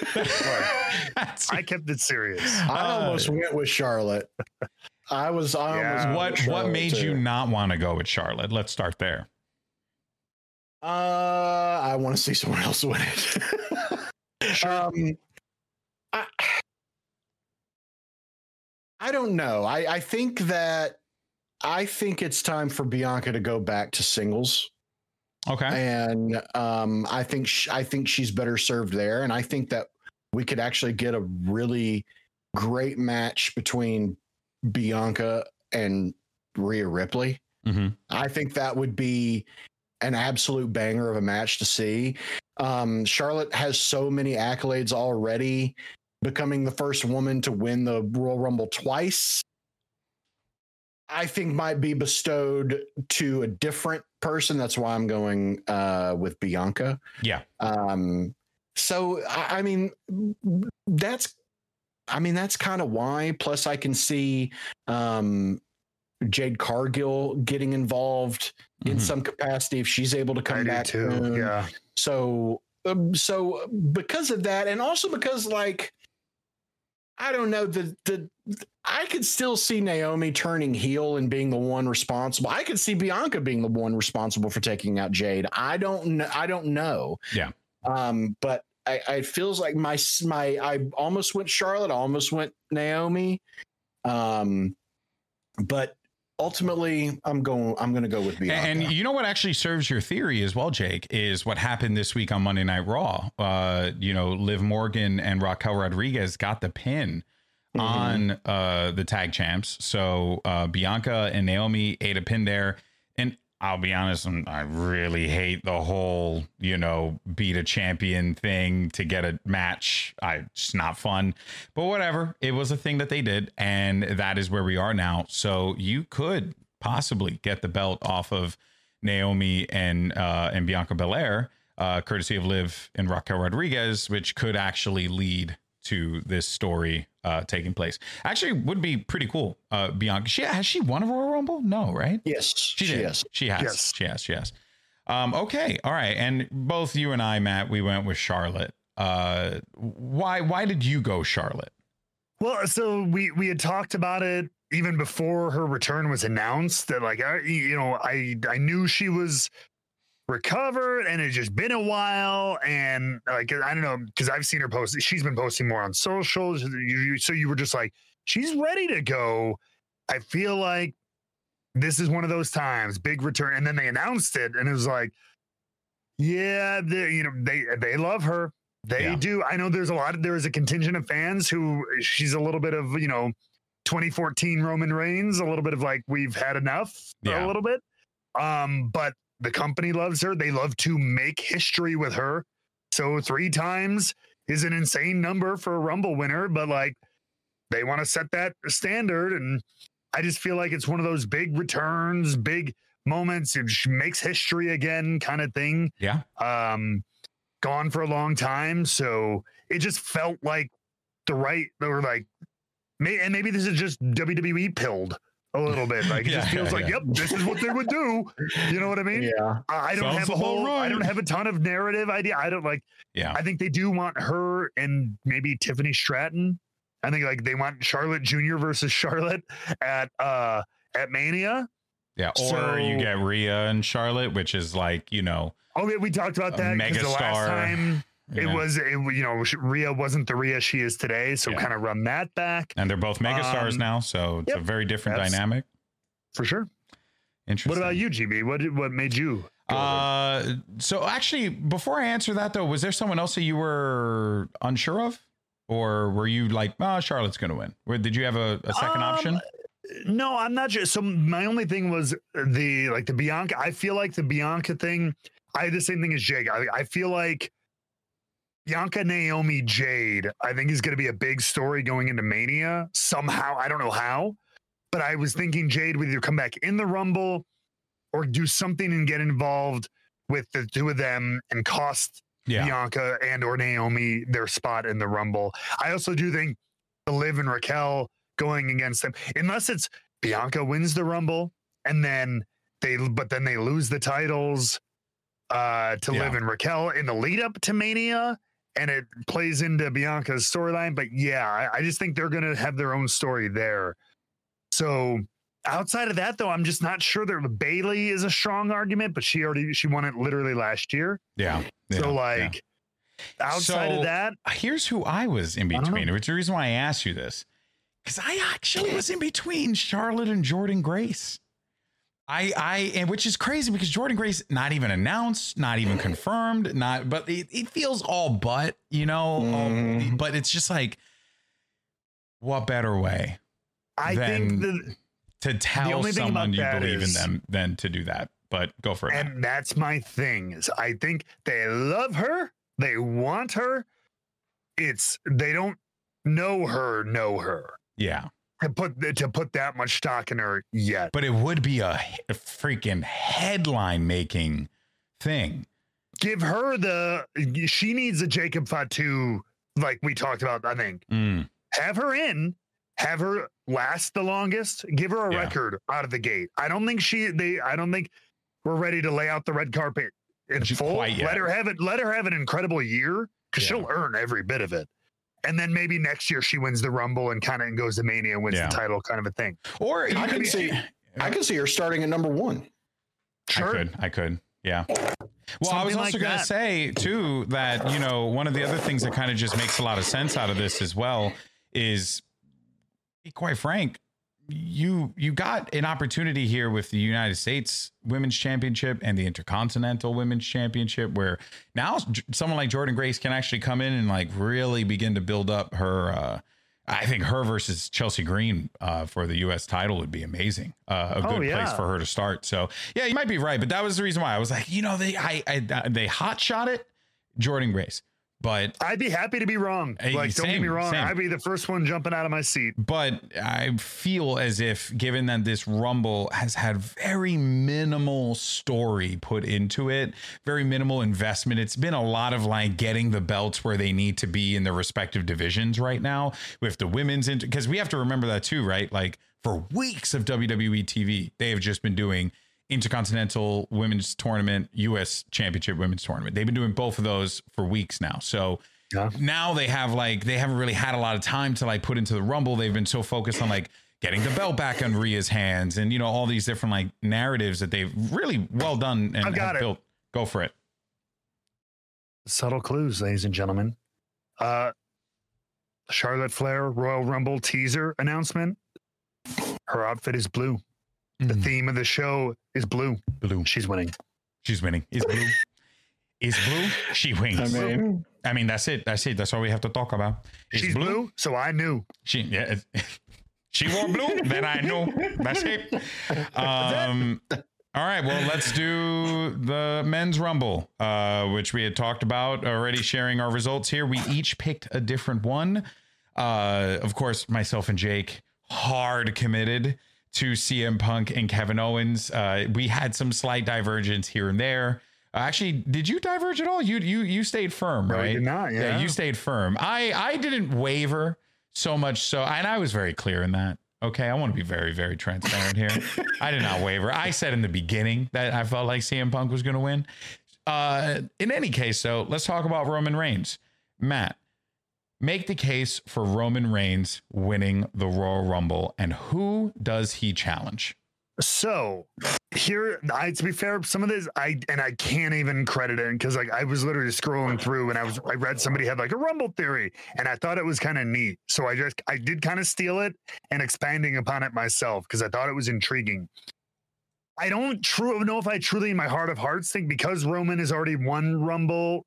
[SPEAKER 3] I kept it serious.
[SPEAKER 2] I almost went with Charlotte.
[SPEAKER 1] What made you not want to go with Charlotte? Let's start there.
[SPEAKER 2] I want to see someone else win it. Sure. I don't know. I think it's time for Bianca to go back to singles.
[SPEAKER 1] Okay.
[SPEAKER 2] And I think she's better served there. And I think that we could actually get a really great match between Bianca and Rhea Ripley.
[SPEAKER 1] Mm-hmm.
[SPEAKER 2] I think that would be an absolute banger of a match to see. Charlotte has so many accolades already, becoming the first woman to win the Royal Rumble twice. I think might be bestowed to a different person. That's why I'm going with Bianca.
[SPEAKER 1] Yeah.
[SPEAKER 2] So that's kind of why. Plus, I can see Jade Cargill getting involved in some capacity if she's able to come back
[SPEAKER 3] too. Yeah.
[SPEAKER 2] So because of that, and also because I don't know, I could still see Naomi turning heel and being the one responsible. I could see Bianca being the one responsible for taking out Jade. I don't know.
[SPEAKER 1] Yeah.
[SPEAKER 2] But I feels like I almost went Charlotte. I almost went Naomi. But ultimately I'm going to go with Bianca.
[SPEAKER 1] And you know what actually serves your theory as well, Jake, is what happened this week on Monday Night Raw. Liv Morgan and Raquel Rodriguez got the pin on the tag champs. So Bianca and Naomi ate a pin there. And I'll be honest, I really hate the whole, beat a champion thing to get a match. It's not fun, but whatever. It was a thing that they did, and that is where we are now. So you could possibly get the belt off of Naomi and Bianca Belair, courtesy of Liv and Raquel Rodriguez, which could actually lead to this story taking place. Actually, would be pretty cool. Bianca, has she won a Royal Rumble? No, right?
[SPEAKER 2] Yes, she has.
[SPEAKER 1] She has. Okay, all right. And both you and I, Matt, we went with Charlotte. Why did you go Charlotte?
[SPEAKER 3] Well, so we had talked about it even before her return was announced. That I knew she was recovered and it's just been a while, and I don't know, because I've seen her post. She's been posting more on socials, so you were just like, she's ready to go. I feel like this is one of those times, big return. And then they announced it, and it was like, yeah, they love her. They do. I know there is a contingent of fans who she's a little bit of 2014 Roman Reigns, a little bit of like, we've had enough a little bit, but the company loves her. They love to make history with her. So 3 times is an insane number for a Rumble winner, but like, they want to set that standard. And I just feel like it's one of those big returns, big moments. It makes history again kind of thing.
[SPEAKER 1] Yeah.
[SPEAKER 3] Gone for a long time. So it just felt like maybe this is just WWE pilled a little bit. Like, it just feels like, yep, this is what they would do. You know what I mean?
[SPEAKER 2] Yeah.
[SPEAKER 3] I don't have a ton of narrative idea. I think they do want her and maybe Tiffany Stratton. I think like they want Charlotte Jr. versus Charlotte at Mania.
[SPEAKER 1] Yeah. Or you get Rhea and Charlotte, which is like,
[SPEAKER 3] okay, we talked about that because the last time Rhea wasn't the Rhea she is today, so kind of run that back.
[SPEAKER 1] And they're both megastars now, so it's a very different dynamic.
[SPEAKER 3] For sure.
[SPEAKER 1] Interesting.
[SPEAKER 3] What about you, GB? What made you
[SPEAKER 1] so actually, before I answer that though, was there someone else that you were unsure of? Or were you like, Charlotte's going to win? Or did you have a second option?
[SPEAKER 3] No, I'm not sure. So my only thing was the Bianca. I feel like the Bianca thing, I had the same thing as Jake. I feel like Bianca, Naomi, Jade, I think is going to be a big story going into Mania somehow. I don't know how, but I was thinking Jade would either come back in the Rumble or do something and get involved with the 2 of them and cost Bianca and or Naomi their spot in the Rumble. I also do think the Liv and Raquel going against them, unless it's Bianca wins the Rumble and then they lose the titles to Liv and Raquel in the lead up to Mania, and it plays into Bianca's storyline. But I just think they're going to have their own story there. So outside of that, though, I'm just not sure that Bayley is a strong argument, but she won it literally last year.
[SPEAKER 1] Yeah.
[SPEAKER 3] So outside of that,
[SPEAKER 1] here's who I was in between. It's the reason why I asked you this, because I actually was in between Charlotte and Jordynne Grace. And which is crazy because Jordynne Grace not even announced, not even confirmed, but it feels all but, but it's just like, what better way to tell someone you believe in them than to do that? But go for it.
[SPEAKER 3] And that's my thing, is I think they love her. They want her. They don't know her.
[SPEAKER 1] Yeah.
[SPEAKER 3] To put that much stock in her yet.
[SPEAKER 1] But it would be a freaking headline making thing.
[SPEAKER 3] Give her she needs a Jacob Fatu, like we talked about, I think. Have her in, have her last the longest, give her a record out of the gate. I don't think we're ready to lay out the red carpet in full. Let her have an incredible year, because she'll earn every bit of it. And then maybe next year she wins the Rumble and kind of goes to Mania and wins the title, kind of a thing.
[SPEAKER 2] Or I can see her starting at number 1.
[SPEAKER 3] Sure.
[SPEAKER 1] I could. Yeah. Well,
[SPEAKER 3] Something
[SPEAKER 1] I was also going to say too that, one of the other things that kind of just makes a lot of sense out of this as well is, be quite frank, you got an opportunity here with the United States Women's Championship and the Intercontinental Women's Championship, where now someone like Jordynne Grace can actually come in and like really begin to build up her I think her versus Chelsea Green for the U.S. title would be amazing. A good place for her to start. So yeah, you might be right, but that was the reason why I was like, they hot shot it, Jordynne Grace. But
[SPEAKER 3] I'd be happy to be wrong. Like, don't get me wrong. I'd be the first one jumping out of my seat.
[SPEAKER 1] But I feel as if, given that this Rumble has had very minimal story put into it, very minimal investment, it's been a lot of like getting the belts where they need to be in their respective divisions right now with the women's, because we have to remember that too, right? Like for weeks of WWE TV, they have just been doing Intercontinental Women's Tournament, U.S. Championship Women's Tournament. They've been doing both of those for weeks now. So now they haven't really had a lot of time to like put into the Rumble. They've been so focused on like getting the belt back on Rhea's hands and, all these different like narratives that they've really well done and have built. Go for it.
[SPEAKER 3] Subtle clues, ladies and gentlemen. Charlotte Flair Royal Rumble teaser announcement. Her outfit is blue. The theme of the show is blue.
[SPEAKER 1] Blue.
[SPEAKER 3] She's winning.
[SPEAKER 1] Is blue. Is blue. She wins. I mean, that's it. That's all we have to talk about.
[SPEAKER 3] She's blue. So I knew.
[SPEAKER 1] She wore blue. Then I knew. That's it. All right. Well, let's do the men's Rumble, which we had talked about already, sharing our results here. We each picked a different one. Of course, myself and Jake hard committed to CM Punk and Kevin Owens. We had some slight divergence here and there. Actually, did you diverge at all? You stayed firm, right?
[SPEAKER 3] I did not, yeah.
[SPEAKER 1] You stayed firm. I didn't waver so much so, and I was very clear in that. Okay, I want to be very, very transparent here. I did not waver. I said in the beginning that I felt like CM Punk was going to win. In any case, though, let's talk about Roman Reigns. Matt, make the case for Roman Reigns winning the Royal Rumble, and who does he challenge?
[SPEAKER 3] So here, to be fair, some of this I can't even credit it because like I was literally scrolling through and I read somebody had like a Rumble theory and I thought it was kind of neat. So I did kind of steal it and expanding upon it myself because I thought it was intriguing. I don't know if I truly in my heart of hearts think because Roman has already won Rumbles.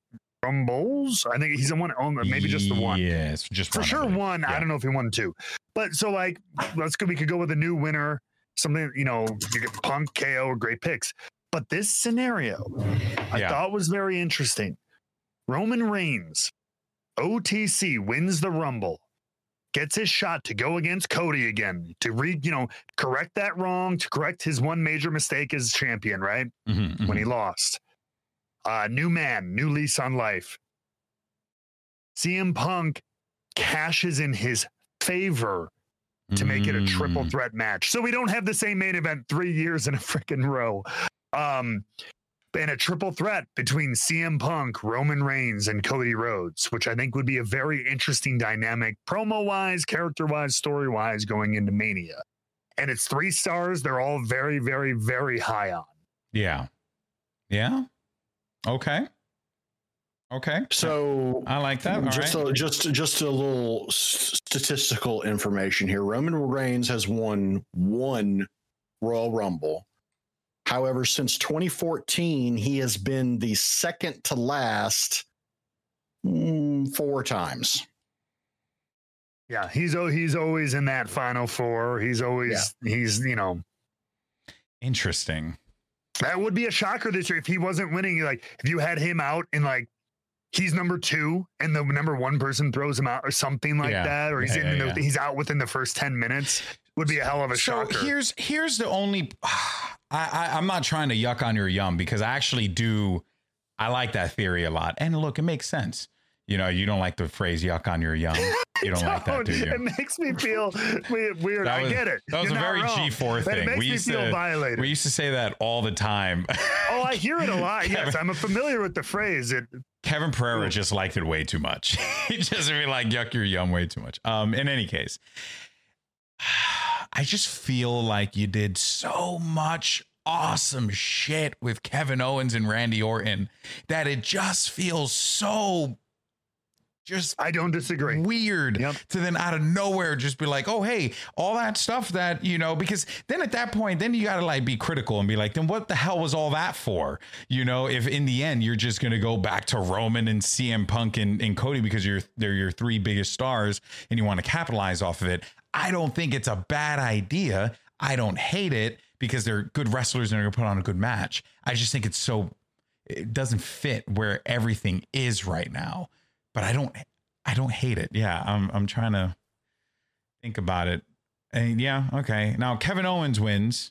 [SPEAKER 3] I think he's won maybe just the one.
[SPEAKER 1] Yes, just
[SPEAKER 3] for sure one. Yeah. I don't know if he won two, but so like we could go with a new winner. Something, you get Punk, KO, great picks. But this scenario I thought was very interesting. Roman Reigns, OTC, wins the Rumble, gets his shot to go against Cody again, to correct that wrong, to correct his one major mistake as champion, right? When he lost. New man, new lease on life. CM Punk cashes in his favor to make it a triple threat match. So we don't have the same main event 3 years in a freaking row. And a triple threat between CM Punk, Roman Reigns, and Cody Rhodes, which I think would be a very interesting dynamic, promo-wise, character-wise, story-wise, going into Mania. And it's 3 stars. They're all very, very, very high on.
[SPEAKER 1] Yeah. Yeah. Okay. So
[SPEAKER 2] I
[SPEAKER 1] like that.
[SPEAKER 2] Just a little statistical information here. Roman Reigns has won 1 Royal Rumble. However, since 2014, he has been the second to last 4 times.
[SPEAKER 3] Yeah, he's always in that final 4. He's
[SPEAKER 1] interesting.
[SPEAKER 3] That would be a shocker this year if he wasn't winning. Like if you had him out in like he's number 2 and the number 1 person throws him out or something like that, or he's out within the first 10 minutes, would be a hell of a shocker.
[SPEAKER 1] So here's the only, I'm not trying to yuck on your yum because I like that theory a lot. And look, it makes sense. You don't like the phrase yuck on your yum. You don't like that, do you?
[SPEAKER 3] It makes me feel weird. I get it.
[SPEAKER 1] That was
[SPEAKER 3] You're
[SPEAKER 1] a very G4 thing.
[SPEAKER 3] It makes me feel violated.
[SPEAKER 1] We used to say that all the time.
[SPEAKER 3] Oh, I hear it a lot. Yes, I'm familiar with the phrase.
[SPEAKER 1] Kevin Pereira just liked it way too much. He just really like yuck your yum way too much. In any case, I just feel like you did so much awesome shit with Kevin Owens and Randy Orton that it just feels so Just
[SPEAKER 3] I don't disagree.
[SPEAKER 1] Weird to then out of nowhere just be like, oh, hey, all that stuff that, you know, because then at that point, then you got to like be critical and be like, then what the hell was all that for? You know, if in the end you're just going to go back to Roman and CM Punk and Cody because they're your three biggest stars and you want to capitalize off of it. I don't think it's a bad idea. I don't hate it because they're good wrestlers and they're going to put on a good match. I just think it doesn't fit where everything is right now. But I don't hate it. Yeah, I'm trying to think about it. And yeah, okay. Now Kevin Owens wins.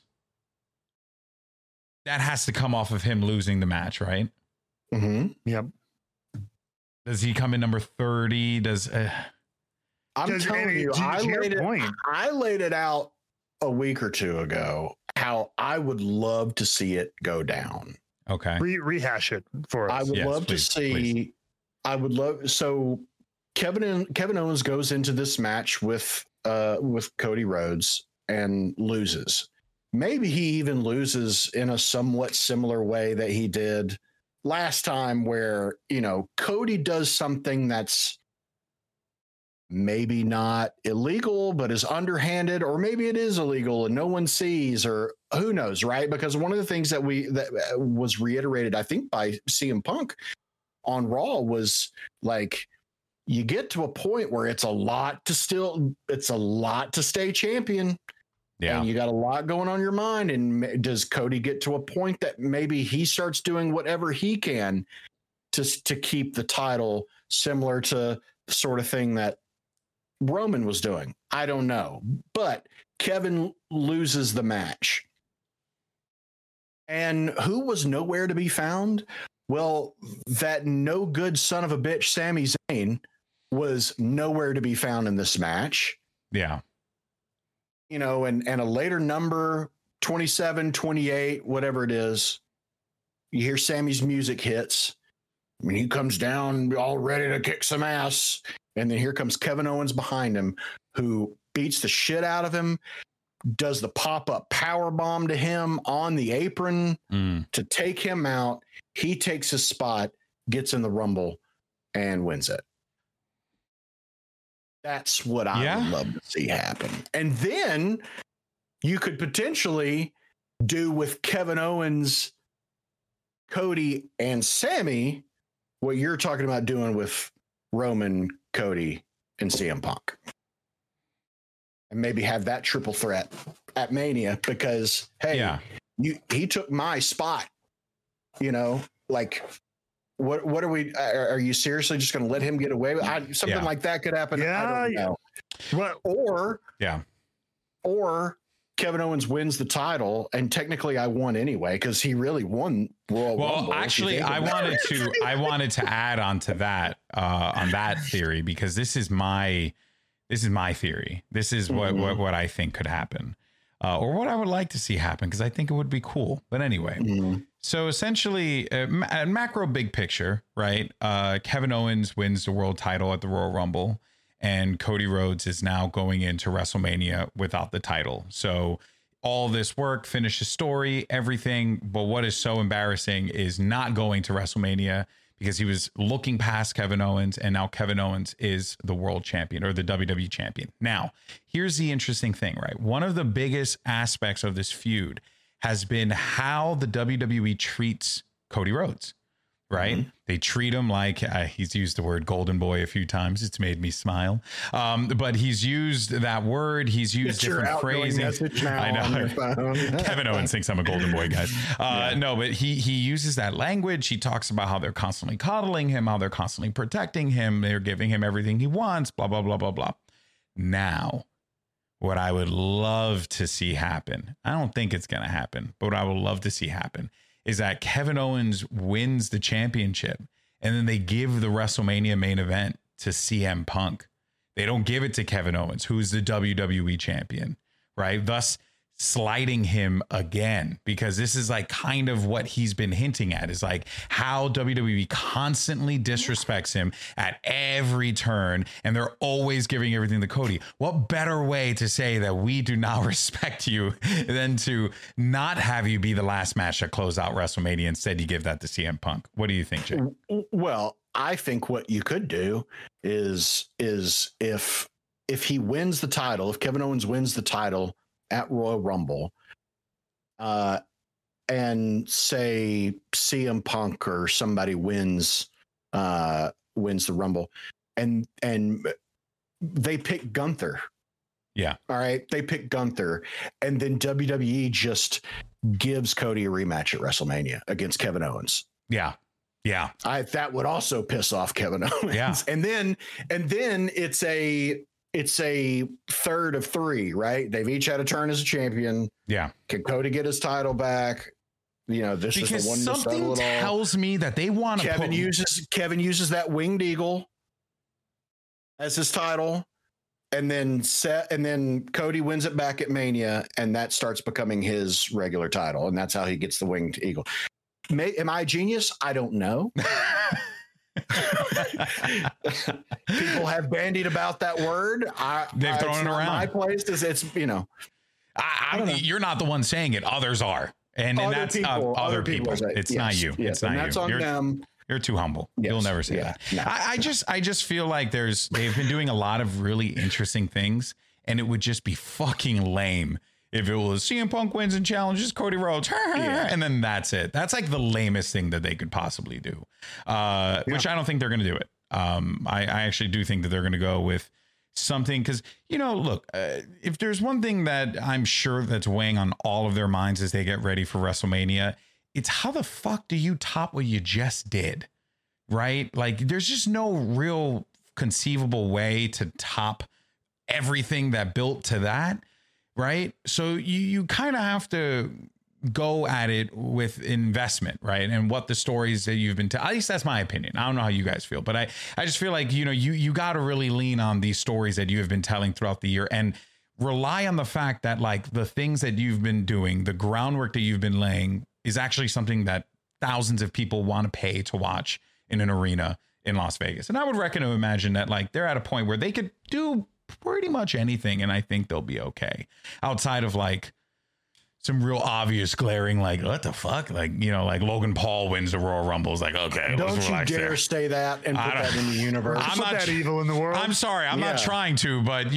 [SPEAKER 1] That has to come off of him losing the match, right?
[SPEAKER 2] Mm-hmm.
[SPEAKER 3] Yep.
[SPEAKER 1] Does he come in number 30?
[SPEAKER 2] I'm telling you, I laid it out a week or two ago how I would love to see it go down.
[SPEAKER 1] Okay.
[SPEAKER 3] Rehash it for us.
[SPEAKER 2] I would love to see. Please. I would love so Kevin Owens goes into this match with Cody Rhodes and loses. Maybe he even loses in a somewhat similar way that he did last time, where, you know, Cody does something that's maybe not illegal, but is underhanded, or maybe it is illegal and no one sees, or who knows, right? Because one of the things that was reiterated, I think, by CM Punk on Raw was like, you get to a point where it's a lot to stay champion. Yeah. And you got a lot going on your mind. And does Cody get to a point that maybe he starts doing whatever he can to keep the title, similar to the sort of thing that Roman was doing? I don't know. But Kevin loses the match. And who was nowhere to be found? Well, that no good son of a bitch, Sami Zayn, was nowhere to be found in this match.
[SPEAKER 1] Yeah.
[SPEAKER 2] You know, and a later number, 27, 28, whatever it is, you hear Sami's music hits. I mean, he comes down all ready to kick some ass. And then here comes Kevin Owens behind him, who beats the shit out of him, does the pop-up power bomb to him on the apron to take him out. He takes his spot, gets in the Rumble, and wins it. That's what I would love to see happen. And then you could potentially do with Kevin Owens, Cody, and Sami what you're talking about doing with Roman, Cody, and CM Punk. And maybe have that triple threat at Mania, because, hey, he took my spot. You know, like, what are we? Are you seriously just going to let him get away with something like that? Could happen. I don't know. What? Or Kevin Owens wins the title, and technically I won anyway because he really won Royal Rumble.
[SPEAKER 1] Well, actually, I wanted to add on to that on that theory, because this is my theory. This is what I think could happen. Or what I would like to see happen, because I think it would be cool. But anyway, so essentially, macro big picture, right? Kevin Owens wins the world title at the Royal Rumble, and Cody Rhodes is now going into WrestleMania without the title. So all this work, finish the story, everything. But what is so embarrassing is not going to WrestleMania, because he was looking past Kevin Owens, and now Kevin Owens is the world champion, or the WWE champion. Now, here's the interesting thing, right? One of the biggest aspects of this feud has been how the WWE treats Cody Rhodes, right? They treat him like, he's used the word golden boy a few times. It's made me smile. But he's used that word. He's used different phrasing. I know. Kevin Owens thinks I'm a golden boy, guys. No, but he uses that language. He talks about how they're constantly coddling him, how they're constantly protecting him. They're giving him everything he wants, blah, blah, blah, blah, blah. Now, what I would love to see happen, I don't think it's going to happen, but what I would love to see happen is that Kevin Owens wins the championship, and then they give the WrestleMania main event to CM Punk. They don't give it to Kevin Owens, who's the WWE champion, right? Thus sliding him again, because this is like kind of what he's been hinting at, is like how WWE constantly disrespects him at every turn, and they're always giving everything to Cody. What better way to say that we do not respect you than to not have you be the last match that close out WrestleMania? Instead, you give that to CM Punk. What do you think, Jay?
[SPEAKER 2] Well, I think what you could do is if he wins the title, if Kevin Owens wins the title at Royal Rumble, and say CM Punk or somebody wins the Rumble, and they pick Gunther.
[SPEAKER 1] Yeah.
[SPEAKER 2] All right. They pick Gunther, and then WWE just gives Cody a rematch at WrestleMania against Kevin Owens.
[SPEAKER 1] Yeah. Yeah.
[SPEAKER 2] That would also piss off Kevin Owens.
[SPEAKER 1] Yeah.
[SPEAKER 2] And then it's a third of three, right? They've each had a turn as a champion.
[SPEAKER 1] Yeah.
[SPEAKER 2] Can Cody get his title back? You know, this
[SPEAKER 1] because
[SPEAKER 2] is the one
[SPEAKER 1] something tells me that they want to
[SPEAKER 2] Kevin uses that winged eagle as his title, and then Cody wins it back at Mania, and that starts becoming his regular title, and that's how he gets the winged eagle. Am I a genius? I don't know. People have bandied about that word.
[SPEAKER 1] They've thrown it around.
[SPEAKER 2] My place is
[SPEAKER 1] you're not the one saying it. Others are, and that's other people. It's not you.
[SPEAKER 2] Yes,
[SPEAKER 1] it's not you.
[SPEAKER 2] That's on them.
[SPEAKER 1] You're too humble. Yes, you'll never say that. No. I just feel like they've been doing a lot of really interesting things, and it would just be fucking lame if it was CM Punk wins and challenges Cody Rhodes, and then that's it. That's like the lamest thing that they could possibly do, which I don't think they're going to do it. I actually do think that they're going to go with something because, look, if there's one thing that I'm sure that's weighing on all of their minds as they get ready for WrestleMania, it's how the fuck do you top what you just did, right? Like, there's just no real conceivable way to top everything that built to that, right? So you kind of have to go at it with investment, right? And what the stories that you've been at least that's my opinion. I don't know how you guys feel, but I just feel like, you got to really lean on these stories that you have been telling throughout the year and rely on the fact that, like, the things that you've been doing, the groundwork that you've been laying is actually something that thousands of people want to pay to watch in an arena in Las Vegas. And I would reckon to imagine that, like, they're at a point where they could do pretty much anything, and I think they'll be okay outside of, like, some real obvious glaring, like, what the fuck? Like, like Logan Paul wins the Royal Rumble. It's like, okay.
[SPEAKER 2] Don't you dare say that and put that in the universe.
[SPEAKER 3] I'm not that evil in the world.
[SPEAKER 1] I'm sorry. I'm not trying to, but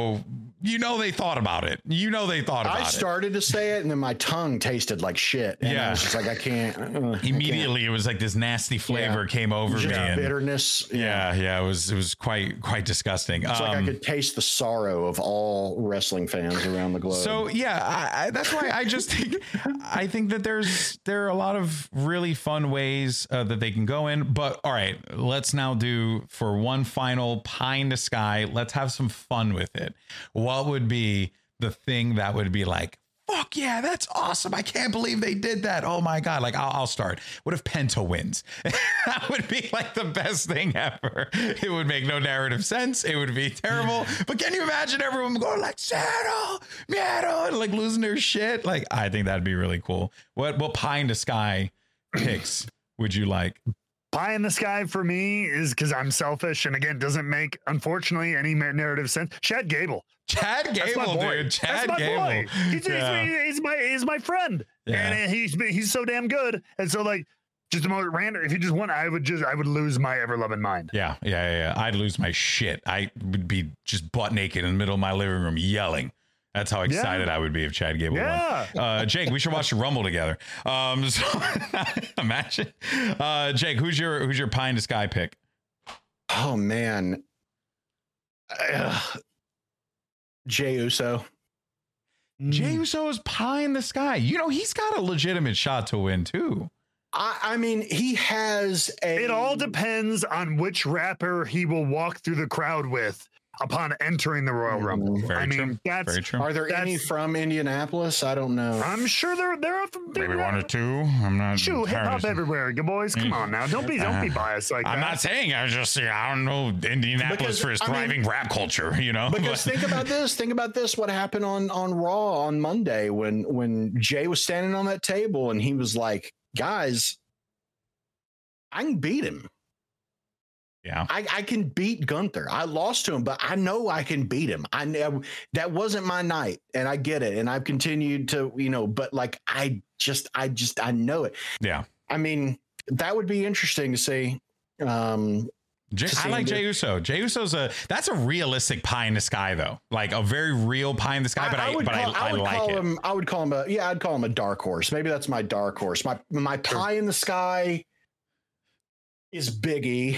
[SPEAKER 1] they thought about it. I
[SPEAKER 2] started to say it, and then my tongue tasted like shit. And I was just like, I can't.
[SPEAKER 1] Immediately, it was like this nasty flavor came over me. And
[SPEAKER 2] bitterness.
[SPEAKER 1] Yeah. It was quite disgusting.
[SPEAKER 2] It's like I could taste the sorrow of all wrestling fans around the globe.
[SPEAKER 1] So that's why I think that there are a lot of really fun ways that they can go in. But all right, let's now do for one final pie in the sky. Let's have some fun with it. What would be the thing that would be like, fuck yeah, that's awesome. I can't believe they did that. Oh my God. Like, I'll start. What if Penta wins? That would be like the best thing ever. It would make no narrative sense. It would be terrible. But can you imagine everyone going like, Settle, Miedo, and like losing their shit? Like, I think that'd be really cool. What pie in the sky picks would you like?
[SPEAKER 3] Pie in the sky for me is, because I'm selfish, and again, doesn't make, unfortunately, any narrative sense. Chad Gable, dude. Chad Gable. He's my friend, and he's so damn good. And so, like, just the most random. If he just won, I would lose my ever loving mind.
[SPEAKER 1] Yeah. I'd lose my shit. I would be just butt naked in the middle of my living room yelling. That's how excited I would be if Chad Gable won. Jake, we should watch the Rumble together. So imagine. Jake, who's your pie in the sky pick?
[SPEAKER 2] Oh man. Jey Uso.
[SPEAKER 1] Jey Uso is pie in the sky. He's got a legitimate shot to win too.
[SPEAKER 2] I mean, he has
[SPEAKER 3] It all depends on which rapper he will walk through the crowd with upon entering the Royal Rumble.
[SPEAKER 1] Very true.
[SPEAKER 2] Are there any from Indianapolis? I don't know.
[SPEAKER 3] I'm sure there are
[SPEAKER 1] maybe one or two. I'm not.
[SPEAKER 3] Shoot, hip hop everywhere, good boys. Come on now, don't be biased like that.
[SPEAKER 1] I'm not saying. I was just saying. I don't know Indianapolis for his thriving rap culture.
[SPEAKER 2] Because think about this. What happened on Raw on Monday when Jay was standing on that table and he was like, "Guys, I can beat him."
[SPEAKER 1] Yeah,
[SPEAKER 2] I can beat Gunther. I lost to him, but I know I can beat him. I know that wasn't my night, and I get it. And I've continued to, but like I know it.
[SPEAKER 1] Yeah.
[SPEAKER 2] I mean, that would be interesting to see.
[SPEAKER 1] I like Jey Uso. Jey Uso's that's a realistic pie in the sky, though, like a very real pie in the sky. I
[SPEAKER 2] would call him I'd call him a dark horse. Maybe that's my dark horse. My pie in the sky is Big E.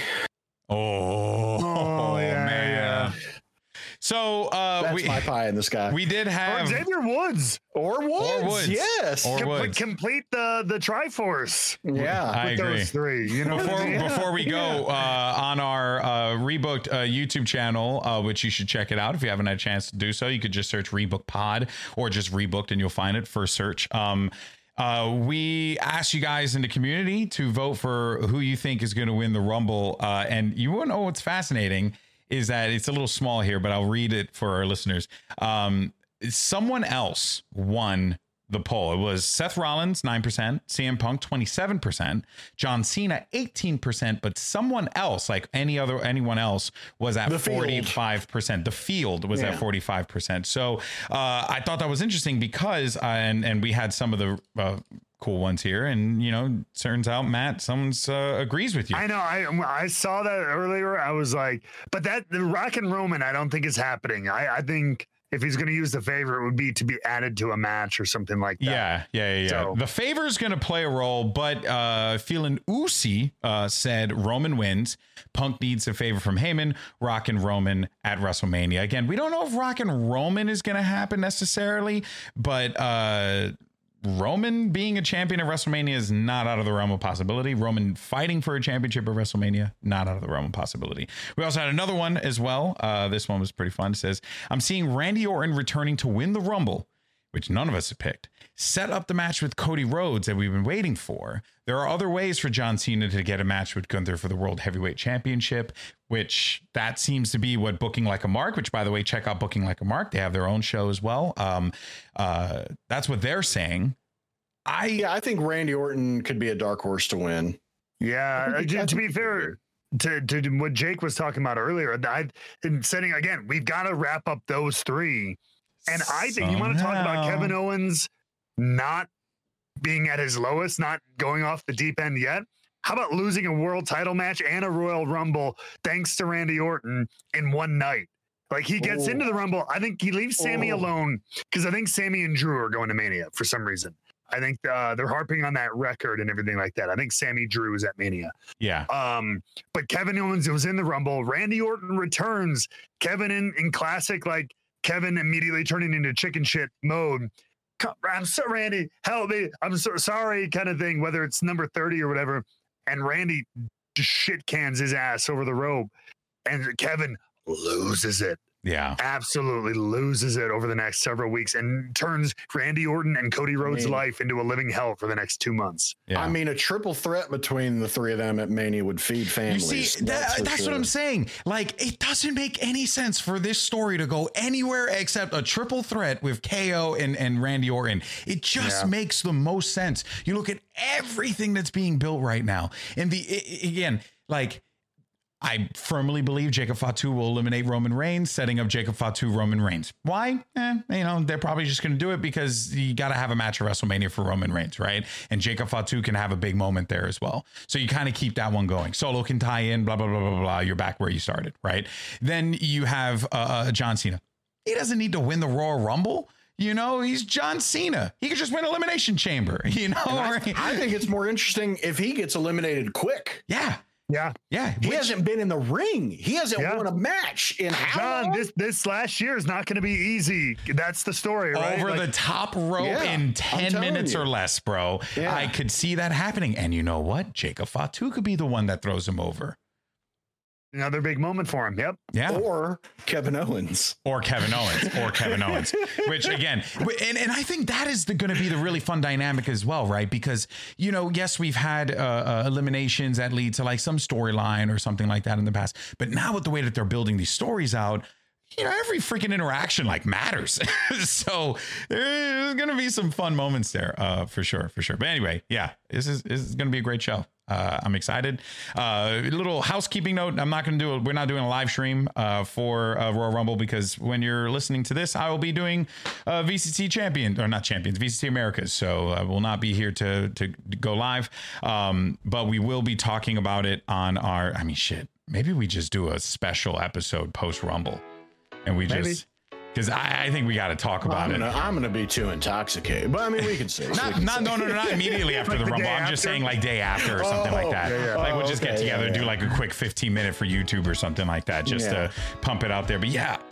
[SPEAKER 1] Oh man. So
[SPEAKER 2] that's my pie in the sky.
[SPEAKER 1] We did have
[SPEAKER 3] Xavier Woods.
[SPEAKER 2] Or Woods. Yes.
[SPEAKER 3] Complete the Triforce.
[SPEAKER 2] Yeah.
[SPEAKER 1] I agree.
[SPEAKER 3] Those three. You know,
[SPEAKER 1] before we go on our Rebooked YouTube channel, which you should check it out if you haven't had a chance to do so. You could just search Rebooked Pod or just Rebooked and you'll find it for search. We asked you guys in the community to vote for who you think is going to win the Rumble. And you want to know what's fascinating is that it's a little small here, but I'll read it for our listeners. Someone else won the poll. It was Seth Rollins, 9%, CM Punk, 27%, John Cena, 18%, but someone else, like anyone else, was at 45%. The field was at 45%. So I thought that was interesting because, and we had some of the cool ones here, and turns out Matt, someone agrees with you.
[SPEAKER 3] I know. I saw that earlier. I was like, but the Rock and Roman, I don't think is happening. I think if he's going to use the favor, it would be to be added to a match or something like that.
[SPEAKER 1] Yeah. So, the favor is going to play a role, but Feeling Uzi said Roman wins. Punk needs a favor from Heyman. Rock and Roman at WrestleMania. Again, we don't know if Rock and Roman is going to happen necessarily, but Roman being a champion of WrestleMania is not out of the realm of possibility. Roman fighting for a championship at WrestleMania, not out of the realm of possibility. We also had another one as well. This one was pretty fun. It says, I'm seeing Randy Orton returning to win the Rumble, which none of us have picked. Set up the match with Cody Rhodes that we've been waiting for. There are other ways for John Cena to get a match with Gunther for the World Heavyweight Championship, which that seems to be what Booking Like a Mark, which, by the way, check out Booking Like a Mark. They have their own show as well. That's what they're saying.
[SPEAKER 2] I think Randy Orton could be a dark horse to win.
[SPEAKER 3] Yeah, to be fair to what Jake was talking about earlier, we've got to wrap up those three. And I think you want to talk about Kevin Owens not being at his lowest, not going off the deep end yet. How about losing a world title match and a Royal Rumble thanks to Randy Orton in one night? Like he gets into the Rumble. I think he leaves Sammy alone because I think Sammy and Drew are going to Mania for some reason. I think they're harping on that record and everything like that. I think Sammy Drew is at Mania.
[SPEAKER 1] Yeah.
[SPEAKER 3] But Kevin Owens was in the Rumble. Randy Orton returns. Kevin in classic, like Kevin immediately turning into chicken shit mode. I'm so Randy, help me. I'm so sorry kind of thing, whether it's number 30 or whatever. And Randy just shit cans his ass over the rope. And Kevin loses it.
[SPEAKER 1] Yeah,
[SPEAKER 3] absolutely loses it over the next several weeks and turns Randy Orton and Cody Rhodes' life into a living hell for the next 2 months.
[SPEAKER 2] Yeah. I mean, a triple threat between the three of them at Mania would feed families.
[SPEAKER 1] You see, that's what I'm saying. Like, it doesn't make any sense for this story to go anywhere except a triple threat with KO and Randy Orton. It just makes the most sense. You look at everything that's being built right now, and I firmly believe Jacob Fatu will eliminate Roman Reigns, setting up Jacob Fatu Roman Reigns. Why? They're probably just going to do it because you got to have a match at WrestleMania for Roman Reigns, right? And Jacob Fatu can have a big moment there as well. So you kind of keep that one going. Solo can tie in, blah, blah, blah, blah, blah. You're back where you started, right? Then you have John Cena. He doesn't need to win the Royal Rumble. He's John Cena. He could just win Elimination Chamber,
[SPEAKER 2] I think it's more interesting if he gets eliminated quick.
[SPEAKER 1] Yeah.
[SPEAKER 2] Yeah. He hasn't been in the ring. He hasn't won a match in how long?
[SPEAKER 3] This last year is not going to be easy. That's the story, right?
[SPEAKER 1] Over the top rope in 10 minutes or less, bro. Yeah. I could see that happening. And you know what? Jacob Fatu could be the one that throws him over.
[SPEAKER 3] Another big moment for him. Yep.
[SPEAKER 1] Yeah.
[SPEAKER 2] Or Kevin Owens.
[SPEAKER 1] Which again, and I think that is going to be the really fun dynamic as well, right? Because, yes, we've had eliminations that lead to like some storyline or something like that in the past. But now with the way that they're building these stories out, every freaking interaction like matters. So there's going to be some fun moments there for sure. But anyway, this is going to be a great show. I'm excited. Little housekeeping note. We're not doing a live stream for Royal Rumble, because when you're listening to this, I will be doing VCT Americas. So I will not be here to go live. But we will be talking about it on our, maybe we just do a special episode post Rumble and because I think we got to talk about it.
[SPEAKER 2] I'm going to be too intoxicated, but we can see.
[SPEAKER 1] Not immediately after the Rumble. I'm just saying day after or something like that. Yeah. We'll just get together, do a quick 15-minute for YouTube or something like that, just to pump it out there. But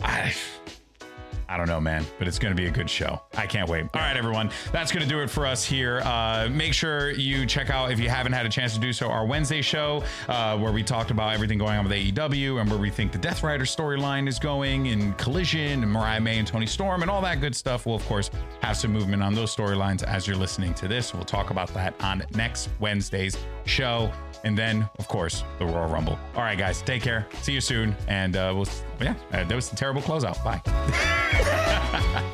[SPEAKER 1] I don't know, man, but it's going to be a good show. I can't wait. All right, everyone. That's going to do it for us here. Make sure you check out, if you haven't had a chance to do so, our Wednesday show, where we talked about everything going on with AEW and where we think the Death Rider storyline is going, and Collision and Mariah May and Toni Storm and all that good stuff. We'll, of course, have some movement on those storylines as you're listening to this. We'll talk about that on next Wednesday's show. And then, of course, the Royal Rumble. All right, guys, take care. See you soon. And that was a terrible closeout. Bye.